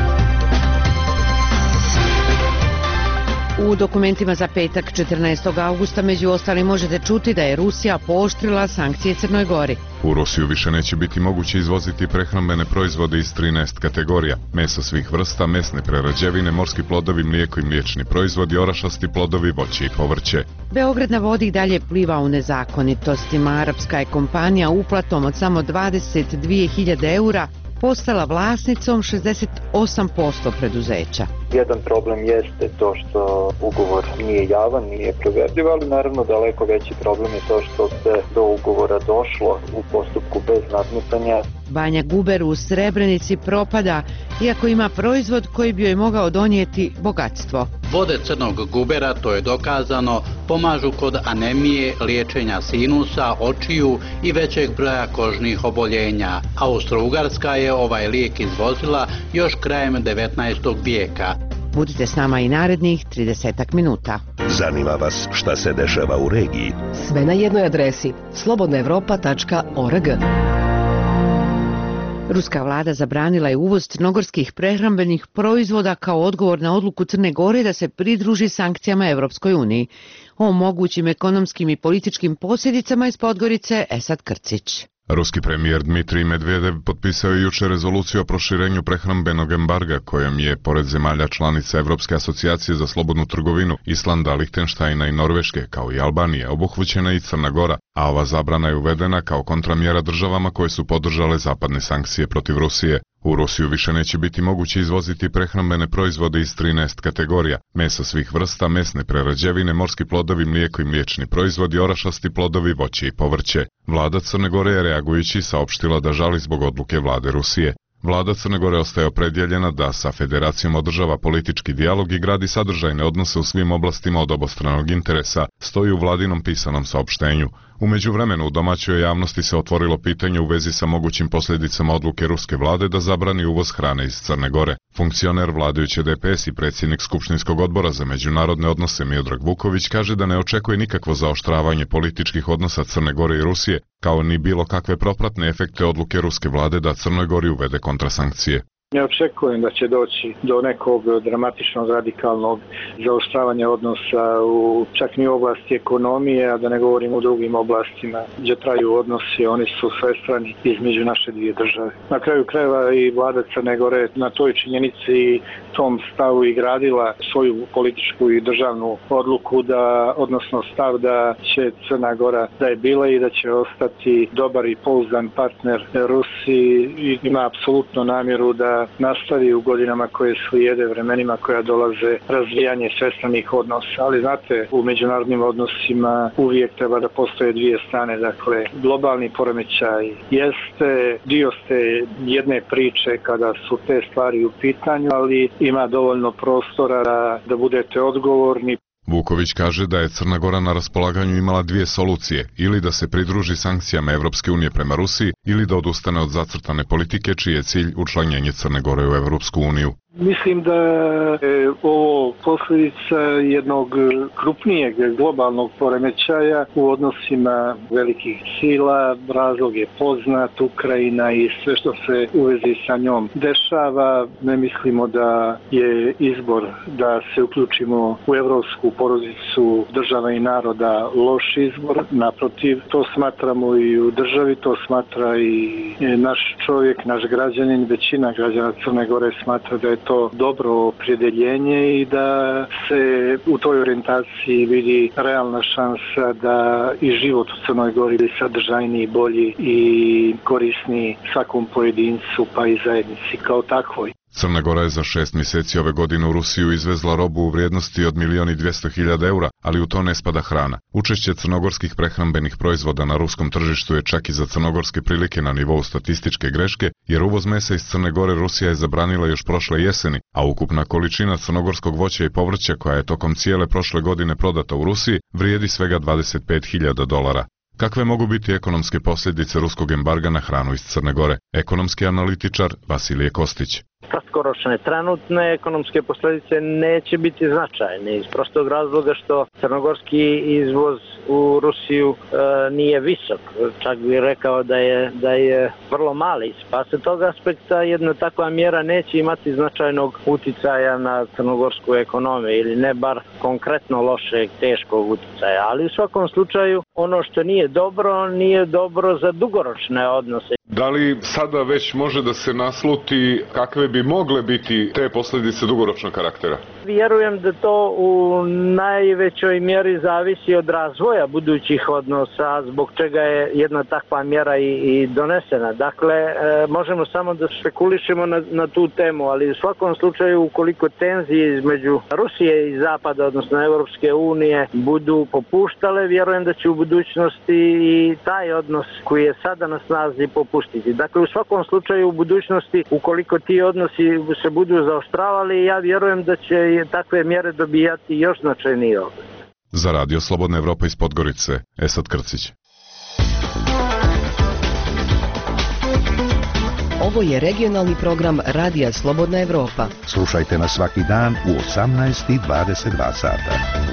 U dokumentima za petak četrnaestog augusta među ostalim možete čuti da je Rusija pooštrila sankcije Crnoj Gori. U Rusiju više neće biti moguće izvoziti prehrambene proizvode iz trinaest kategorija. Meso svih vrsta, mesne prerađevine, morski plodovi, mlijeko i mliječni proizvodi, orašasti plodovi, voće i povrće. Beograd na vodi dalje pliva u nezakonitostima. Arapska je kompanija uplatom od samo dvadeset dvije hiljade eura postala vlasnicom šezdeset osam posto preduzeća. Jedan problem jeste to što ugovor nije javan, nije proverljiv, ali naravno daleko veći problem je to što se do ugovora došlo u postupku bez nadmetanja. Banja Guber u Srebrenici propada, iako ima proizvod koji bi joj mogao donijeti bogatstvo. Vode crnog gubera, to je dokazano, pomažu kod anemije, liječenja sinusa, očiju i većeg broja kožnih oboljenja. Austro-Ugarska je ovaj lijek izvozila još krajem devetnaestog vijeka. Budite s nama i narednih trideset minuta. Zanima vas šta se dešava u regiji? Sve na jednoj adresi slobodna evropa tačka org. Ruska vlada zabranila je uvoz crnogorskih prehrambenih proizvoda kao odgovor na odluku Crne Gore da se pridruži sankcijama Evropskoj uniji. O mogućim ekonomskim i političkim posljedicama iz Podgorice Esad Krcić. Ruski premijer Dmitrij Medvedev potpisao je jučer rezoluciju o proširenju prehrambenog embarga kojom je, pored zemalja članica Evropske asocijacije za slobodnu trgovinu, Islanda, Lihtenštajna i Norveške, kao i Albanije, obuhvaćena i Crna Gora, a ova zabrana je uvedena kao kontramjera državama koje su podržale zapadne sankcije protiv Rusije. U Rusiju više neće biti moguće izvoziti prehrambene proizvode iz trinaest kategorija, meso svih vrsta, mesne prerađevine, morski plodovi, mlijeko i mliječni proizvodi, orašasti plodovi, voće i povrće. Vlada Crne Gore je reagujući saopštila da žali zbog odluke vlade Rusije. Vlada Crne Gore ostaje opredjeljena da sa federacijom održava politički dijalog i gradi sadržajne odnose u svim oblastima od obostranog interesa, stoji u vladinom pisanom saopštenju. U međuvremenu u domaćoj javnosti se otvorilo pitanje u vezi sa mogućim posljedicama odluke ruske vlade da zabrani uvoz hrane iz Crne Gore. Funkcioner vladajuće D P S i predsjednik Skupštinskog odbora za međunarodne odnose Miodrag Vuković kaže da ne očekuje nikakvo zaoštravanje političkih odnosa Crne Gore i Rusije, kao ni bilo kakve propratne efekte odluke ruske vlade da Crnoj Gori uvede kontrasankcije. Ne očekujem da će doći do nekog dramatičnog radikalnog zaoštravanja odnosa u čak ni u oblasti ekonomije, a da ne govorim u drugim oblastima gdje traju odnosi, oni su svestrani između naše dvije države. Na kraju krajeva i vlada Crne Gore na toj činjenici i tom stavu i gradila svoju političku i državnu odluku da, odnosno stav da će Crna Gora da je bila i da će ostati dobar i pouzdan partner Rusiji i ima apsolutno namjeru da nastavi u godinama koje slijede, vremenima koja dolaze, razvijanje svestranih odnosa. Ali znate, u međunarodnim odnosima uvijek treba da postoje dvije strane. Dakle, globalni poremećaj jeste dio ste jedne priče kada su te stvari u pitanju, ali ima dovoljno prostora da, da budete odgovorni. Vuković kaže da je Crna Gora na raspolaganju imala dvije solucije, ili da se pridruži sankcijama Evropske unije prema Rusiji, ili da odustane od zacrtane politike čiji je cilj učlanjenje Crne Gore u Evropsku uniju. Mislim da je ovo posljedica jednog krupnijeg globalnog poremećaja u odnosima velikih sila. Razlog je poznat, Ukrajina i sve što se u vezi sa njom dešava. Ne mislimo da je izbor da se uključimo u evropsku porodicu država i naroda loš izbor. Naprotiv, to smatramo i u državi, to smatra i naš čovjek, naš građanin, većina građana Crne Gore smatra da je to dobro opredjeljenje i da se u toj orijentaciji vidi realna šansa da i život u Crnoj Gori je sadržajniji, bolji i korisniji svakom pojedincu pa i zajednici kao takvoj. Crna Gora je za šest mjeseci ove godine u Rusiju izvezla robu u vrijednosti od milion i dvjesto hiljada eura, ali u to ne spada hrana. Učešće crnogorskih prehrambenih proizvoda na ruskom tržištu je čak i za crnogorske prilike na nivou statističke greške, jer uvoz mesa iz Crne Gore Rusija je zabranila još prošle jeseni, a ukupna količina crnogorskog voća i povrća koja je tokom cijele prošle godine prodata u Rusiji vrijedi svega dvadeset pet hiljada dolara. Kakve mogu biti ekonomske posljedice ruskog embarga na hranu iz Crne Gore? Ekonomski analitičar Vasilije Kostić. Kratkoročne, trenutne ekonomske posljedice neće biti značajne iz prostog razloga što crnogorski izvoz u Rusiju e, nije visok. Čak bih rekao da je, da je vrlo mali. Pa se tog aspekta jedna takva mjera neće imati značajnog uticaja na crnogorsku ekonomiju ili ne bar konkretno lošeg, teškog uticaja. Ali u svakom slučaju ono što nije dobro, nije dobro za dugoročne odnose. Da li sada već može da se nasluti kakve bi mogle biti te posljedice dugoročnog karaktera? Vjerujem da to u najvećoj mjeri zavisi od razvoja budućih odnosa, zbog čega je jedna takva mjera i, i donesena. Dakle, e, možemo samo da špekulišemo na, na tu temu, ali u svakom slučaju ukoliko tenzije između Rusije i Zapada, odnosno Europske unije, budu popuštale, vjerujem da će u budućnosti i taj odnos koji je sada na snazi popustiti. Dakle, u svakom slučaju u budućnosti, ukoliko ti odnosi se budu zaoštravali, ja vjerujem da će takve mjere dobijati još značajnije oblik. Za Radio Slobodna Evropa iz Podgorice, Esad Krcić. Ovo je regionalni program Radija Slobodna Evropa. Slušajte nas svaki dan u osamnaest i dvadeset dva sata.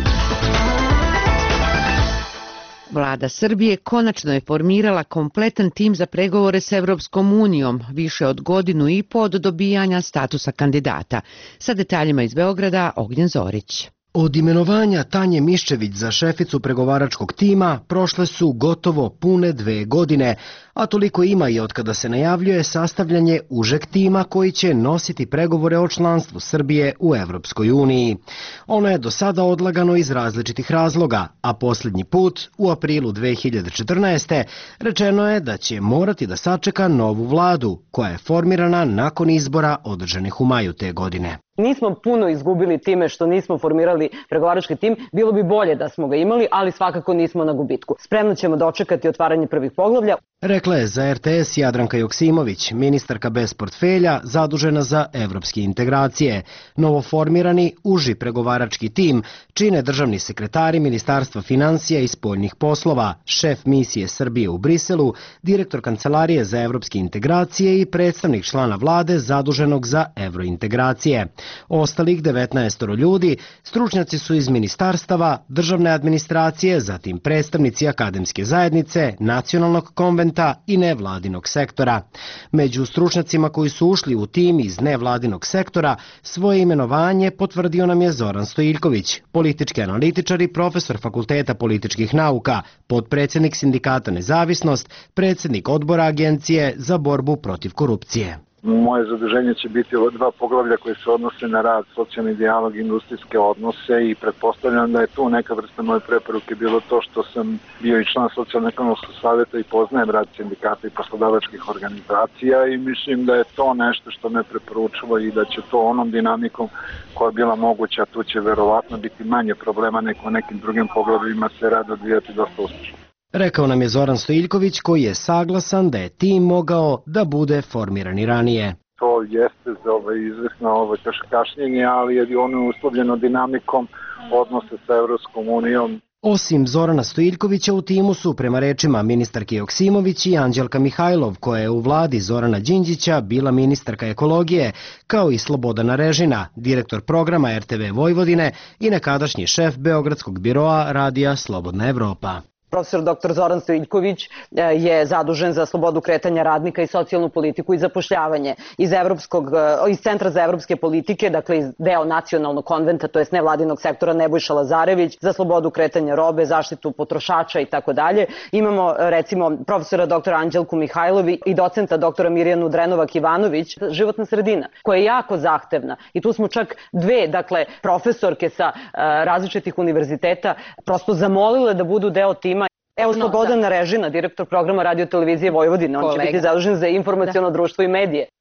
Vlada Srbije konačno je formirala kompletan tim za pregovore s Evropskom unijom, više od godinu i po od dobijanja statusa kandidata. Sa detaljima iz Beograda, Ognjen Zorić. Od imenovanja Tanje Miščević za šeficu pregovaračkog tima prošle su gotovo pune dve godine, a toliko ima i od kada se najavljuje sastavljanje užeg tima koji će nositi pregovore o članstvu Srbije u Evropskoj uniji. Ono je do sada odlagano iz različitih razloga, a posljednji put, u aprilu dve hiljade četrnaeste. rečeno je da će morati da sačeka novu vladu, koja je formirana nakon izbora održanih u maju te godine. Nismo puno izgubili time što nismo formirali pregovarački tim, bilo bi bolje da smo ga imali, ali svakako nismo na gubitku. Spremno ćemo dočekati otvaranje prvih poglavlja. Rekla je za er te es Jadranka Joksimović, ministarka bez portfelja zadužena za evropske integracije. Novoformirani uži pregovarački tim čine državni sekretari Ministarstva financija i spoljnih poslova, šef misije Srbije u Briselu, direktor Kancelarije za evropske integracije i predstavnik člana vlade zaduženog za evrointegracije. Ostalih devetnaest ljudi stručnjaci su iz ministarstava, državne administracije, zatim predstavnici akademske zajednice, nacionalnog konventa i nevladinog sektora. Među stručnjacima koji su ušli u tim iz nevladinog sektora svoje imenovanje potvrdio nam je Zoran Stojiljković, politički analitičar i profesor Fakulteta političkih nauka, potpredsjednik Sindikata Nezavisnost, predsjednik odbora Agencije za borbu protiv korupcije. Moje zaduženje će biti ova dva poglavlja koje se odnose na rad, socijalni dijalog i industrijske odnose i pretpostavljam da je tu neka vrsta moje preporuke bilo to što sam bio i član socijalno-ekonomskog savjeta i poznajem rad sindikata i poslodavačkih organizacija i mislim da je to nešto što me preporučilo i da će to onom dinamikom koja je bila moguća, tu će verovatno biti manje problema nego u nekim drugim poglavljima se rad odvijati dosta uspješno. Rekao nam je Zoran Stojiljković koji je saglasan da je tim mogao da bude formiran i ranije. To jeste za ovaj izvesno ovaj kašnjenje, ali je ono uslovljeno dinamikom odnose sa Evropskom unijom. Osim Zorana Stojiljkovića u timu su, prema rečima ministarke Joksimović, i Anđelka Mihajlov, koja je u vladi Zorana Đinđića bila ministarka ekologije, kao i Slobodana Režina, direktor programa er te ve Vojvodine i nekadašnji šef Beogradskog biroa Radija Slobodna Evropa. Profesor doktor Zoran Stojiljković je zadužen za slobodu kretanja radnika i socijalnu politiku i zapošljavanje iz, Evropskog, iz Centra za evropske politike, dakle iz deo nacionalnog konventa, to jest nevladinog sektora Nebojša Lazarević, za slobodu kretanja robe, zaštitu potrošača i tako dalje. Imamo recimo profesora doktora Anđelku Mihajlovi i docenta doktora Mirjanu Drenovac-Ivanović, životna sredina, koja je jako zahtevna. I tu smo čak dve, dakle, profesorke sa uh, različitih univerziteta prosto zamolile da budu deo tima. Evo Slobodana Režina, direktor programa Radio Televizije Vojvodine, on će biti zadužen za informaciono društvo i medije.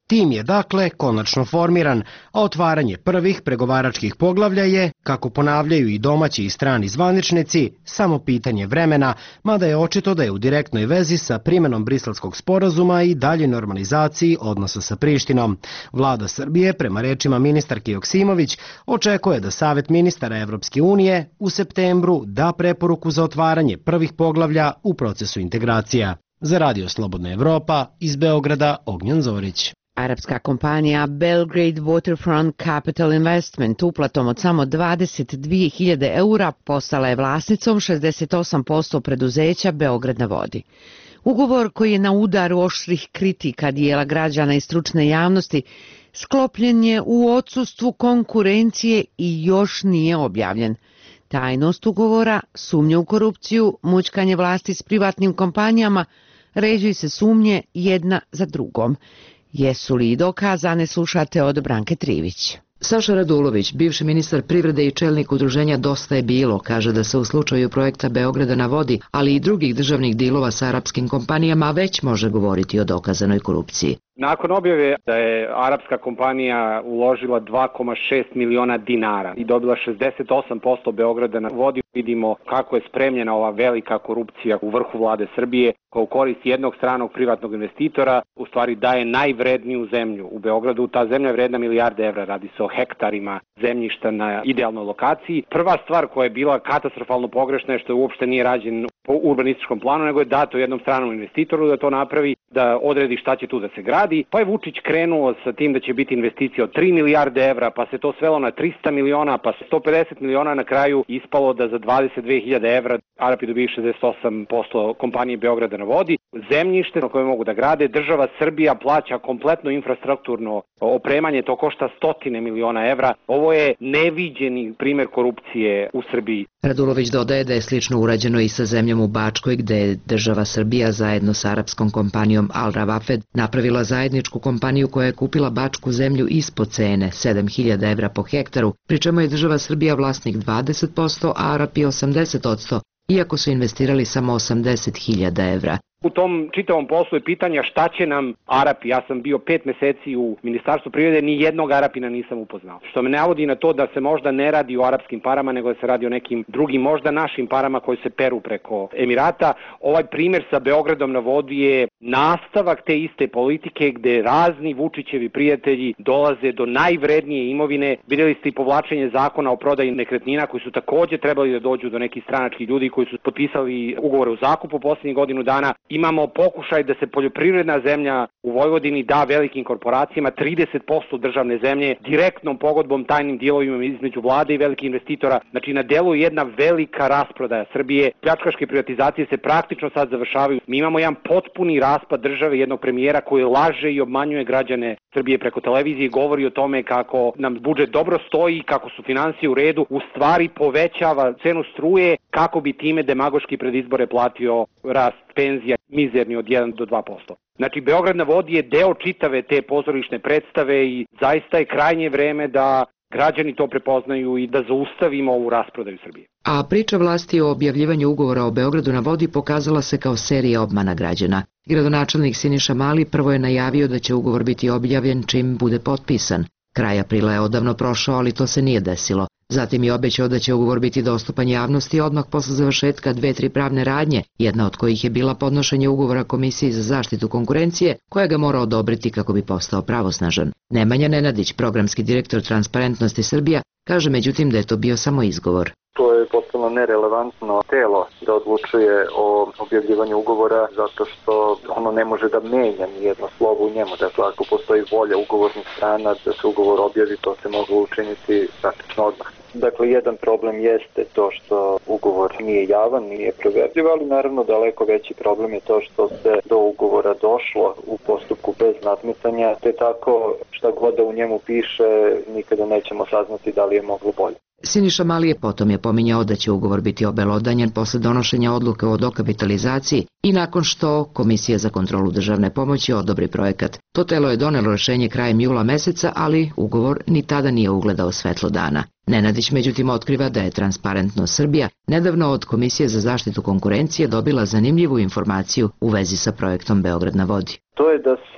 Tim je dakle konačno formiran, a otvaranje prvih pregovaračkih poglavlja je, kako ponavljaju i domaći i strani zvaničnici, samo pitanje vremena, mada je očito da je u direktnoj vezi sa primenom Briselskog sporazuma i daljoj normalizaciji odnosa sa Prištinom. Vlada Srbije, prema rečima ministarke Joksimović, očekuje da Savet ministara Evropske unije u septembru da preporuku za otvaranje prvih poglavlja u procesu integracija. Za Radio Slobodna Evropa, iz Beograda, Ognjen Zorić. Arapska kompanija Belgrade Waterfront Capital Investment uplatom od samo dvadeset dvije hiljade eura postala je vlasnicom šezdeset osam posto preduzeća Beograd na vodi. Ugovor koji je na udaru oštrih kritika dijela građana i stručne javnosti sklopljen je u odsustvu konkurencije i još nije objavljen. Tajnost ugovora, sumnje u korupciju, mućkanje vlasti s privatnim kompanijama, ređuju se sumnje jedna za drugom. Jesu li i dokazane, slušate od Branke Trivić. Saša Radulović, bivši ministar privrede i čelnik udruženja Dosta je bilo, kaže da se u slučaju projekta Beograda na vodi, ali i drugih državnih dilova sa arapskim kompanijama već može govoriti o dokazanoj korupciji. Nakon objave da je arapska kompanija uložila dva zarez šest miliona dinara i dobila šezdeset osam posto Beograda na vodi, vidimo kako je spremljena ova velika korupcija u vrhu vlade Srbije, koja u korist jednog stranog privatnog investitora u stvari daje najvredniju zemlju u Beogradu. Ta zemlja je vredna milijarde evra, radi se o hektarima zemljišta na idealnoj lokaciji. Prva stvar koja je bila katastrofalno pogrešna je što je uopšte nije rađen po urbanističkom planu, nego je dato jednom stranom investitoru da to napravi, da odredi šta će tu da se gradi. Pa je Vučić krenuo sa tim da će biti investicija od tri milijarde evra, pa se to svelo na trista miliona, pa sto pedeset miliona, na kraju ispalo da za dvadeset dve hiljade evra Arapi dobiju šezdeset osam posto kompanije Beograda na vodi. Zemljište na koje mogu da grade, država Srbija plaća kompletno infrastrukturno opremanje, to košta stotine miliona evra. Ovo je neviđeni primer korupcije u Srbiji. Radulović dodaje da je slično urađeno i sa zemljom u Bačkoj, gde je država Srbija zajedno sa arapskom kompanijom Al Rawafed napravila zajedničku kompaniju koja je kupila bačku zemlju ispod cene, sedam hiljada evra po hektaru, pri čemu je država Srbija vlasnik dvadeset posto, a Arapi osamdeset posto, iako su investirali samo osamdeset hiljada evra. U tom čitavom poslu je pitanja šta će nam Arapi. Ja sam bio pet meseci u Ministarstvu privrede, ni jednog Arapina nisam upoznao. Što me navodi na to da se možda ne radi o arapskim parama, nego da se radi o nekim drugim, možda našim parama koji se peru preko Emirata. Ovaj primer sa Beogradom na vodi je nastavak te iste politike gde razni Vučićevi prijatelji dolaze do najvrednije imovine. Vidjeli ste i povlačenje zakona o prodaji nekretnina koji su takođe trebali da dođu do nekih stranačkih ljudi koji su potpisali ugovore o zakupu poslednjih godinu dana. Imamo pokušaj da se poljoprivredna zemlja u Vojvodini da velikim korporacijama, trideset posto državne zemlje, direktnom pogodbom, tajnim dijelovima između vlade i velikih investitora. Znači, na delu je jedna velika rasprodaja Srbije. Pljačkaške privatizacije se praktično sad završavaju. Mi imamo jedan potpuni raspad države, jednog premijera koji laže i obmanjuje građane Srbije preko televizije, govori o tome kako nam budžet dobro stoji, kako su finansije u redu, u stvari povećava cenu struje kako bi time demagoški pred izbore platio rast penzija mizerni od jedan do dva posto. Znači, Beograd na vodi je deo čitave te pozorišne predstave i zaista je krajnje vreme da građani to prepoznaju i da zaustavimo ovu rasprodaju Srbije. A priča vlasti o objavljivanju ugovora o Beogradu na vodi pokazala se kao serija obmana građana. Gradonačelnik Siniša Mali prvo je najavio da će ugovor biti objavljen čim bude potpisan. Kraj aprila je odavno prošao, ali to se nije desilo. Zatim je obećao da će ugovor biti dostupan javnosti odmah posle završetka dve, tri pravne radnje, jedna od kojih je bila podnošenje ugovora Komisiji za zaštitu konkurencije, koja ga mora odobriti kako bi postao pravosnažan. Nemanja Nenadić, programski direktor Transparentnosti Srbija, kaže međutim da je to bio samo izgovor. To je potpuno nerelevantno telo da odlučuje o objavljivanju ugovora zato što ono ne može da menja nijedno slovo u njemu. Dakle, ako postoji volja ugovornih strana da se ugovor objavi, to se može učiniti praktično odmah. Dakle, jedan problem jeste to što ugovor nije javan, nije proverljiv, ali naravno daleko veći problem je to što se do ugovora došlo u postupku bez nadmetanja, te tako šta god da u njemu piše nikada nećemo saznati da li je moglo bolje. Siniša Mali je potom je pominjao da će ugovor biti obelodanjen posle donošenja odluke o dokapitalizaciji i nakon što Komisija za kontrolu državne pomoći odobri projekat. To telo je donelo rešenje krajem jula meseca, ali ugovor ni tada nije ugledao svetlo dana. Nenadić međutim otkriva da je Transparentnost Srbija nedavno od Komisije za zaštitu konkurencije dobila zanimljivu informaciju u vezi sa projektom Beograd na vodi. To je da se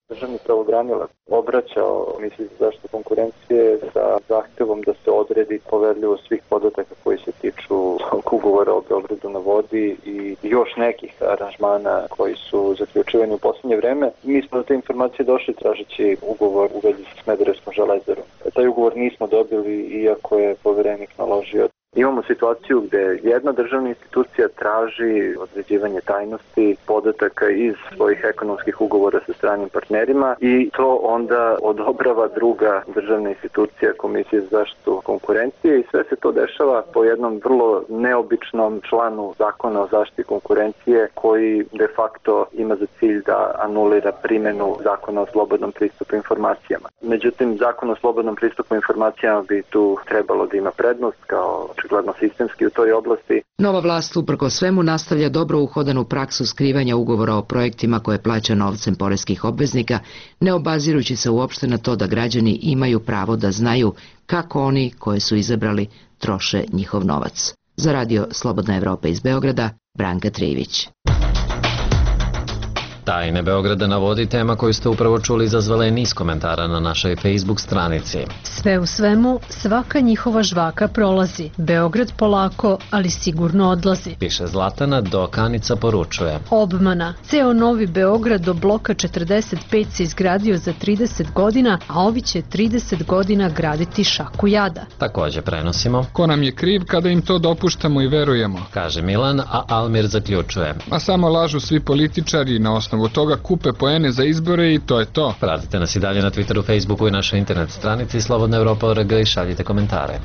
Državni pravobranilac obraćao Komisiji za zaštitu konkurencije sa zahtevom da se odredi poverljivost svih podataka koji se tiču ugovora o Beogradu na vodi i još nekih aranžmana koji su zaključivani u poslednje vreme. Mi smo do te informacije došli tražeći ugovor u vezi sa Smederevskom železarom. Taj ugovor nismo dobili iako je poverenik naložio. Imamo situaciju gde jedna državna institucija traži određivanje tajnosti podataka iz svojih ekonomskih ugovora sa stranim partnerima i to onda odobrava druga državna institucija, Komisija za zaštitu konkurencije, i sve se to dešava po jednom vrlo neobičnom članu Zakona o zaštiti konkurencije koji de facto ima za cilj da anulira primenu Zakona o slobodnom pristupu informacijama. Međutim, Zakon o slobodnom pristupu informacijama bi tu trebalo da ima prednost kao očigledno sistemski u toj oblasti. Nova vlast uprko svemu nastavlja dobro uhodanu praksu skrivanja ugovora o projektima koje plaća novcem poreskih obveznika, ne obazirući se uopšte na to da građani imaju pravo da znaju kako oni koje su izabrali troše njihov novac. Za radio Slobodna Evropa iz Beograda, Branka Trivić. Tajne Beograda na vodi, tema koju ste upravo čuli, izazvala je niz komentara na našoj Facebook stranici. Sve u svemu, svaka njihova žvaka prolazi. Beograd polako, ali sigurno odlazi. Piše Zlatana, dok Anica poručuje. Obmana. Ceo Novi Beograd do bloka četrdeset pet se izgradio za trideset godina, a ovi će trideset godina graditi šaku jada. Takođe prenosimo. Ko nam je kriv kada im to dopuštamo i verujemo? Kaže Milan, a Almir zaključuje. A samo lažu svi političari na osnovu od toga kupe poene za izbore i to je to. Pratite nas i dalje na Twitteru, Facebooku i našoj internet stranici Slobodna Evropa kropka org i šaljite komentare.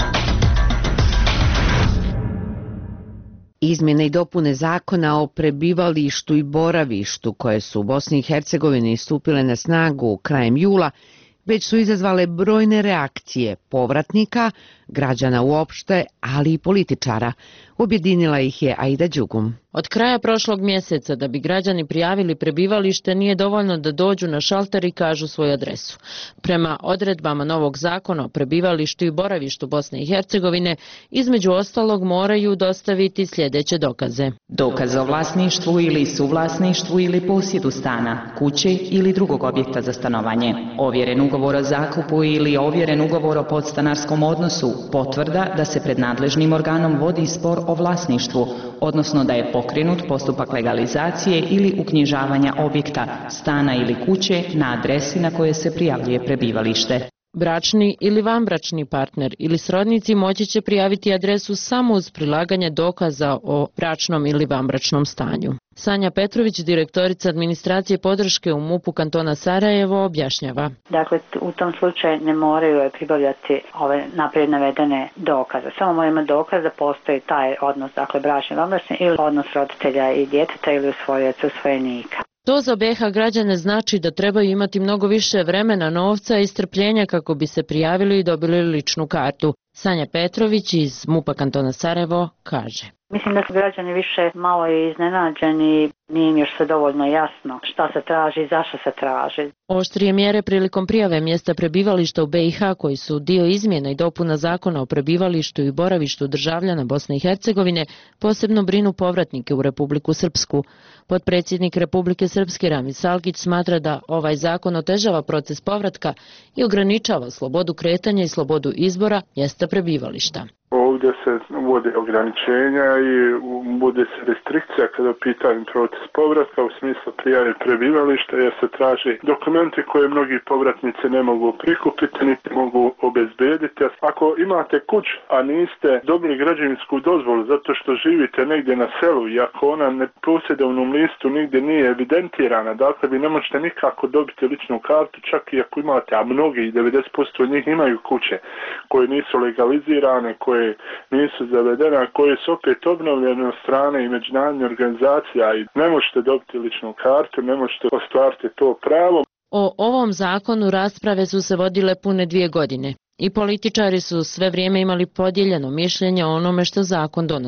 Izmjene i dopune zakona o prebivalištu i boravištu koje su u Bosni i Hercegovini stupile na snagu krajem jula već su izazvale brojne reakcije povratnika, građana uopšte, ali i političara. Objedinila ih je Aida Đugum. Od kraja prošlog mjeseca da bi građani prijavili prebivalište nije dovoljno da dođu na šalter i kažu svoju adresu. Prema odredbama novog zakona o prebivalištu i boravištu Bosne i Hercegovine, između ostalog moraju dostaviti sljedeće dokaze. Dokaz o vlasništvu ili suvlasništvu ili posjedu stana, kuće ili drugog objekta za stanovanje, ovjeren ugovor o zakupu ili ovjeren ugovor o podstanarskom odnosu, potvrda da se pred nadležnim organom vodi spor o vlasništvu, odnosno da je pokrenut postupak legalizacije ili uknjižavanja objekta, stana ili kuće na adresi na koje se prijavljuje prebivalište. Bračni ili vanbračni partner ili srodnici moći će prijaviti adresu samo uz prilaganje dokaza o bračnom ili vanbračnom stanju. Sanja Petrović, direktorica administracije podrške u MUP-u kantona Sarajevo, objašnjava. Dakle, u tom slučaju ne moraju pribavljati ove naprijed navedene dokaze. Samo moraju imati dokaz da postoji taj odnos, dakle bračni, vanbračni ili odnos roditelja i djeteta ili usvojaca, usvojenika. To za B i H građane znači da trebaju imati mnogo više vremena, novca i strpljenja kako bi se prijavili i dobili ličnu kartu. Sanja Petrović iz MUP-a kantona Sarajevo kaže. Mislim da su građani više malo iznenađeni, nije im još sve dovoljno jasno šta se traži i zašto se traži. Oštrije mjere prilikom prijave mjesta prebivališta u B i H koji su dio izmjena i dopuna zakona o prebivalištu i boravištu državljana Bosne i Hercegovine posebno brinu povratnike u Republiku Srpsku. Potpredsjednik Republike Srpske Ramiz Salkić smatra da ovaj zakon otežava proces povratka i ograničava slobodu kretanja i slobodu izbora mjesta prebivališta. Ovdje se uvode ograničenja i bude se restrikcija kada je pitanje proces povratka u smislu prijave prebivališta jer se traži dokumenti koje mnogi povratnici ne mogu prikupiti niti mogu obezbediti. Ako imate kuću, a niste dobili građevinsku dozvolu zato što živite negdje na selu i ako ona ne posjedovnom listu nigdje nije evidentirana, dakle vi ne možete nikako dobiti ličnu kartu čak i ako imate, a mnogi, devedeset posto od njih imaju kuće koje nisu legalizirane, koje nisu zavedene, koje su opet obnovljene od strane i međunarodnih organizacija i ne možete dobiti ličnu kartu, ne možete ostvariti to pravo. O ovom zakonu rasprave su se vodile pune dvije godine i političari su sve vrijeme imali podijeljeno mišljenje o onome što zakon donosi.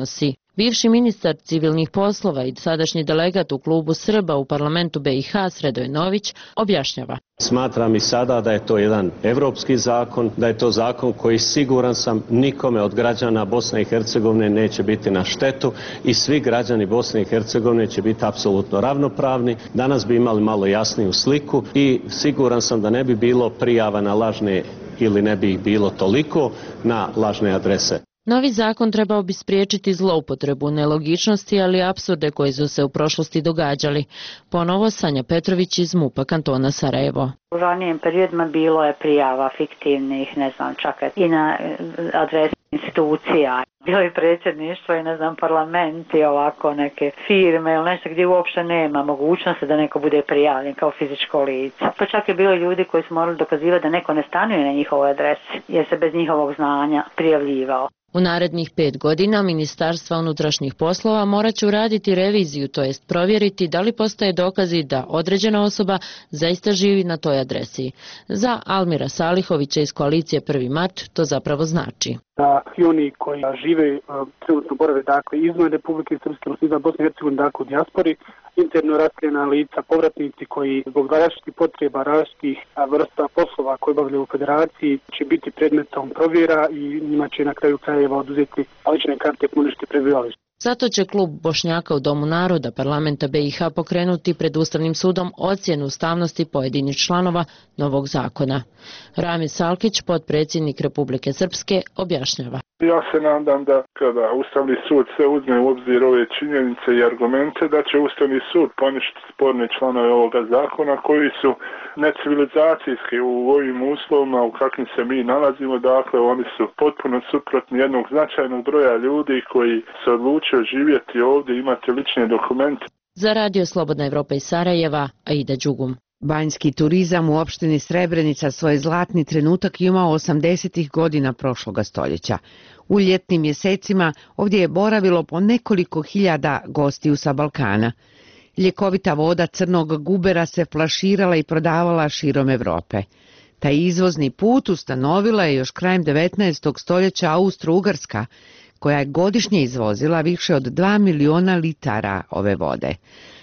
Bivši ministar civilnih poslova i sadašnji delegat u klubu Srba u parlamentu B i H Sredoje Nović objašnjava. Smatram i sada da je to jedan evropski zakon, da je to zakon koji siguran sam nikome od građana Bosne i Hercegovine neće biti na štetu i svi građani Bosne i Hercegovine će biti apsolutno ravnopravni. Danas bi imali malo jasniju sliku i siguran sam da ne bi bilo prijava na lažne ili ne bi ih bilo toliko na lažne adrese. Novi zakon trebao bi spriječiti zloupotrebu, nelogičnosti, ali i apsurde koji su se u prošlosti događali. Ponovo Sanja Petrović iz MUP-a kantona Sarajevo. U ranijim periodima bilo je prijava fiktivnih, ne znam, čak i na adresi institucija. Bilo je predsjedništvo i ne znam, parlamenti, ovako neke firme ili nešto gdje uopšte nema mogućnosti da neko bude prijavljen kao fizičko lice. Pa čak je bilo ljudi koji su morali dokazivati da neko ne stanuje na njihovoj adresi jer se bez njihovog znanja prijavljivao. U narednih pet godina Ministarstva unutrašnjih poslova morat će uraditi reviziju, to jest provjeriti da li postoje dokazi da određena osoba zaista živi na toj adresi. Za Almira Salihovića iz koalicije Prvi mart to zapravo znači. Da i oni koji žive trenutno borave dakle izvan Republike Srpske, izvan Bosne i Hercegovine, dakle u dijaspori, interno raseljena lica, povratnici koji zbog različitih potreba, različitih vrsta poslova koje obavljaju u federaciji će biti predmetom provjera i njima će na kraju krajeva oduzeti lične karte puništi prebivalište. Zato će klub Bošnjaka u Domu naroda parlamenta B i H pokrenuti pred Ustavnim sudom ocjenu ustavnosti pojedinih članova novog zakona. Rami Salkić, potpredsjednik Republike Srpske, objašnjava. Ja se nadam da kada Ustavni sud sve uzme u obzir ove činjenice i argumente, da će Ustavni sud poništiti sporne članove ovoga zakona koji su necivilizacijski u ovim uslovima u kakvim se mi nalazimo. Dakle, oni su potpuno suprotni jednog značajnog broja ljudi koji se odlučio živjeti ovdje, imati lične dokumente. Za Radio Slobodna Evropa iz Sarajeva, Aida Đugum. Banjski turizam u opštini Srebrenica svoj zlatni trenutak imao osamdesetih godina prošloga stoljeća. U ljetnim mjesecima ovdje je boravilo po nekoliko hiljada gostiju sa Balkana. Ljekovita voda crnog gubera se flaširala i prodavala širom Evrope. Taj izvozni put ustanovila je još krajem devetnaestog stoljeća Austro-Ugarska, koja je godišnje izvozila više od dva miliona litara ove vode.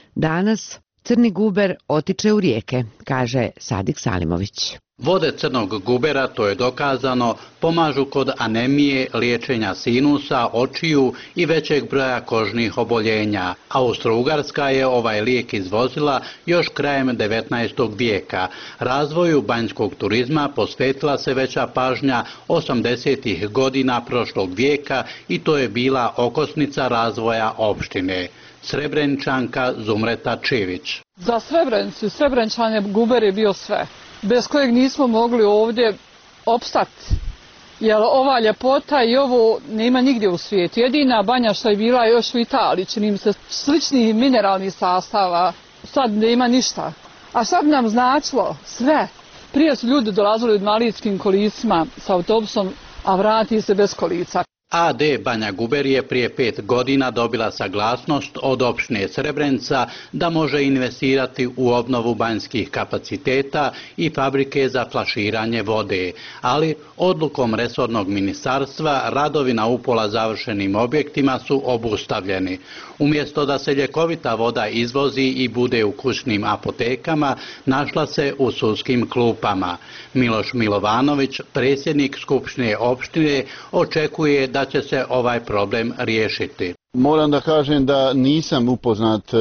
Danas crni guber otiče u rijeke, kaže Sadik Salimović. Vode crnog gubera, to je dokazano, pomažu kod anemije, liječenja sinusa, očiju i većeg broja kožnih oboljenja. Austro-Ugarska je ovaj lijek izvozila još krajem devetnaestog vijeka. Razvoju banjskog turizma posvetila se veća pažnja osamdesetih godina prošlog vijeka i to je bila okosnica razvoja opštine. Srebreničanka Zumreta Čivić. Za Srebrenicu i Srebrenčane guber je bio sve, bez kojeg nismo mogli ovdje opstati. Jer ova ljepota i ovo nema nigdje u svijetu. Jedina banja što je bila još u Italiji, čini mi se sličnih mineralnih sastava, sad nema ništa. A sad nam značilo sve. Prije su ljudi dolazili u invalidskim kolicima s autobusom, a vrati se bez kolica. A D Banja Guber je prije pet godina dobila saglasnost od opštine Srebrenica da može investirati u obnovu banjskih kapaciteta i fabrike za flaširanje vode, ali odlukom resornog ministarstva radovi na upola završenim objektima su obustavljeni. Umjesto da se ljekovita voda izvozi i bude u kućnim apotekama, našla se u sudskim klupama. Miloš Milovanović, predsjednik Skupštine opštine, očekuje da će se ovaj problem riješiti. Moram da kažem da nisam upoznat e,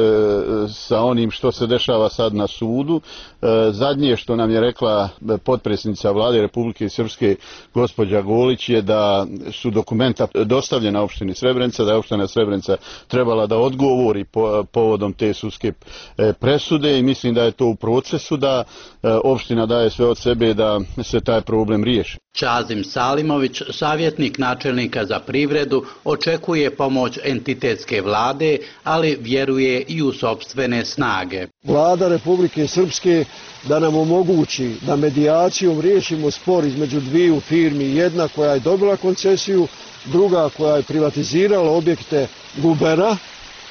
sa onim što se dešava sad na sudu. E, zadnje što nam je rekla potpredsjednica vlade Republike Srpske gospođa Golić je da su dokumenta dostavljena opštini Srebrenica, da je opština Srebrenica trebala da odgovori po, povodom te sudske e, presude i mislim da je to u procesu, da e, opština daje sve od sebe da se taj problem riješi. Čazim Salimović, savjetnik načelnika za privredu, očekuje pomoć entitetske vlade, ali vjeruje i u sopstvene snage. Vlada Republike Srpske da nam omogući da medijacijom riješimo spor između dviju firmi, jedna koja je dobila koncesiju, druga koja je privatizirala objekte gubera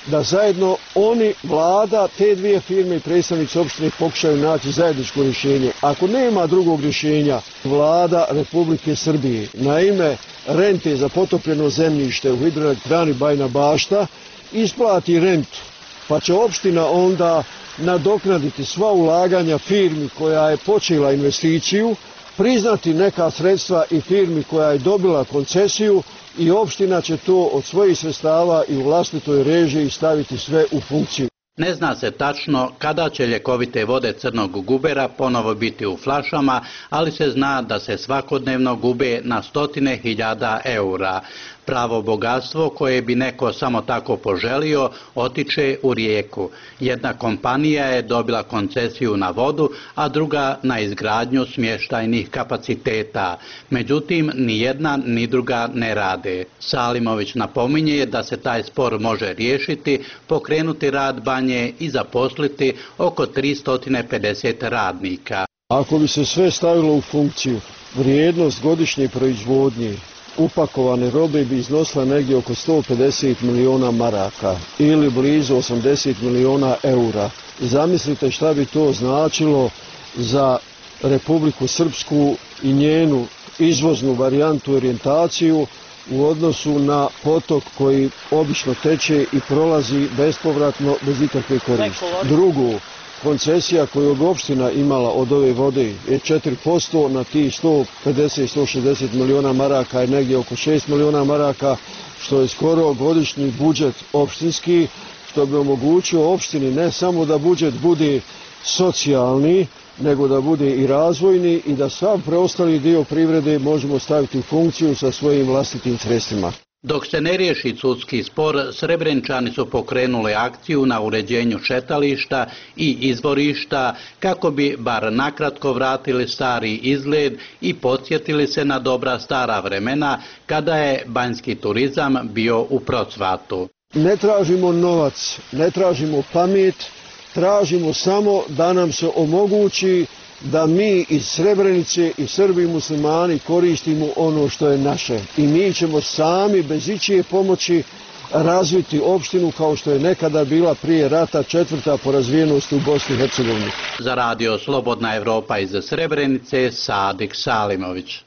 da zajedno oni, vlada, te dvije firme i predstavnici opštine pokušaju naći zajedničko rješenje. Ako nema drugog rješenja, vlada Republike Srbije na ime rente za potopljeno zemljište u hidroelektrani Bajina Bašta isplati rentu, pa će opština onda nadoknaditi sva ulaganja firmi koja je počela investiciju, priznati neka sredstva i firmi koja je dobila koncesiju i opština će to od svojih sredstava i u vlastitoj režiji staviti sve u funkciju. Ne zna se tačno kada će ljekovite vode crnog gubera ponovo biti u flašama, ali se zna da se svakodnevno gube na stotine hiljada eura. Pravo bogatstvo koje bi neko samo tako poželio otiče u rijeku. Jedna kompanija je dobila koncesiju na vodu, a druga na izgradnju smještajnih kapaciteta. Međutim, ni jedna ni druga ne rade. Salimović napominje da se taj spor može riješiti, pokrenuti rad banje i zaposliti oko tristo pedeset radnika. Ako bi se sve stavilo u funkciju, vrijednost godišnje proizvodnje upakovane robe bi iznosila negdje oko sto pedeset miliona maraka ili blizu osamdeset miliona eura. Zamislite šta bi to značilo za Republiku Srpsku i njenu izvoznu varijantu orijentaciju u odnosu na potok koji obično teče i prolazi bespovratno bez ikakve koristi. Drugo, koncesija koju je opština imala od ove vode je četiri posto, na tih sto pedeset do sto šezdeset miliona maraka je negdje oko šest miliona maraka, što je skoro godišnji budžet opštinski, što bi omogućio opštini ne samo da budžet bude socijalni, nego da bude i razvojni i da sav preostali dio privrede možemo staviti u funkciju sa svojim vlastitim sredstvima. Dok se ne riješi sudski spor, Srebrenčani su pokrenuli akciju na uređenju šetališta i izvorišta kako bi bar nakratko vratili stari izgled i podsjetili se na dobra stara vremena kada je banjski turizam bio u procvatu. Ne tražimo novac, ne tražimo pamet, tražimo samo da nam se omogući da mi iz Srebrenice i Srbi i muslimani koristimo ono što je naše. I mi ćemo sami bez ičije pomoći razviti opštinu kao što je nekada bila prije rata četvrta po razvijenosti u Bosni i Hercegovini. Za radio Slobodna Evropa iz Srebrenice, Sadik Salimović.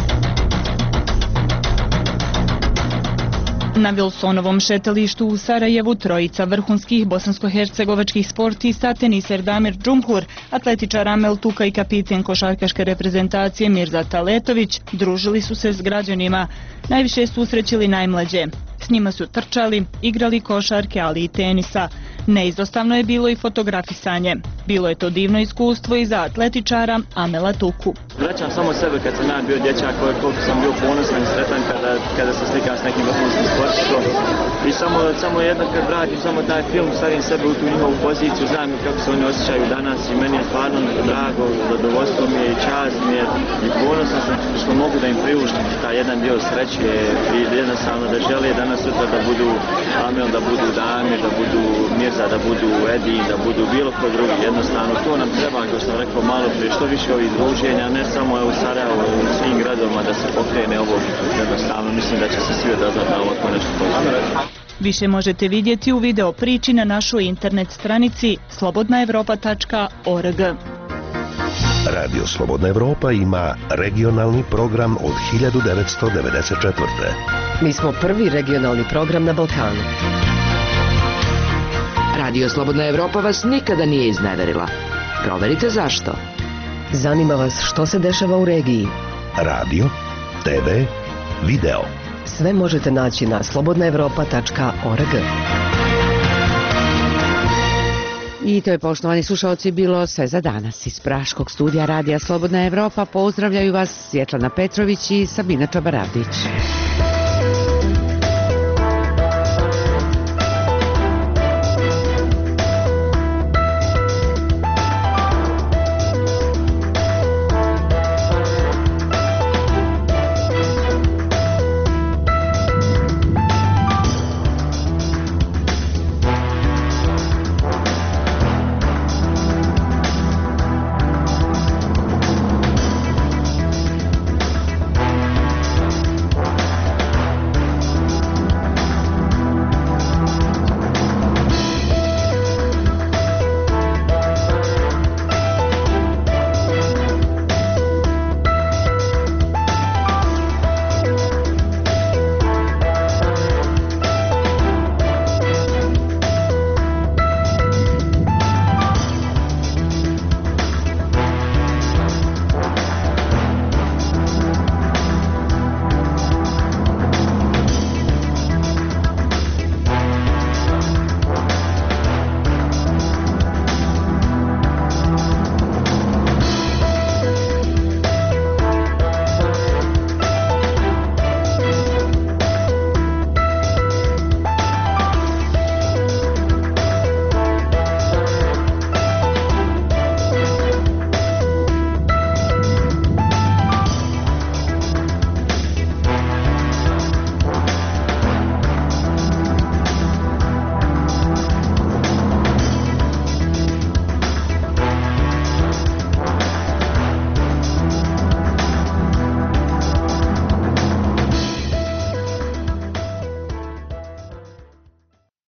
Na Vilsonovom šetalištu u Sarajevu trojica vrhunskih bosansko-hercegovačkih sportista, teniser Damir Džumhur, atletičar Amel Tuka i kapiten košarkaške reprezentacije Mirza Taletović družili su se s građanima. Najviše susrećili najmlađe. S njima su trčali, igrali košarke, ali i tenisa. Neizostavno je bilo i fotografisanje. Bilo je to divno iskustvo i za atletičara Amela Tuku. Vraćam samo sebe kad sam ja bio dječak, koliko sam bio ponosan i sretan kada, kada se slikam s nekim vrhunskim sportistom. I samo, samo jedno kad vratim, samo taj film, stavim sebe u tu njihovu poziciju, znam kako se oni osjećaju danas i meni je stvarno drago, zadovoljstvo mi je i čast mi je i ponosan sam što mogu da im priuštim taj jedan dio sreće i jednostavno da žele danas sutra da budu Amel, da budu Damir, da budu Mirza, da budu Edi, da budu bilo ko drugi. Jednostavno to nam treba, kao sam rekao malo prije, što više ovih druženja, ne samo u Sarajevu, u svim gradovima da se pokrene ovo. Jednostavno mislim da će se svi odazvati na ovako nešto pozitivno. Više možete vidjeti u video priči na našoj internet stranici slobodna evropa tačka org. Radio Slobodna Evropa ima regionalni program od hiljadu devetsto devedeset četvrte. Mi smo prvi regionalni program na Balkanu. Radio Slobodna Evropa vas nikada nije izneverila. Proverite zašto. Zanima vas što se dešava u regiji. Radio, te ve, video. Sve možete naći na slobodna evropa tačka org. I to je, poštovani slušalci, bilo sve za danas. Iz Praškog studija Radija Slobodna Evropa pozdravljaju vas Svjetlana Petrović i Sabina Čabaravdić.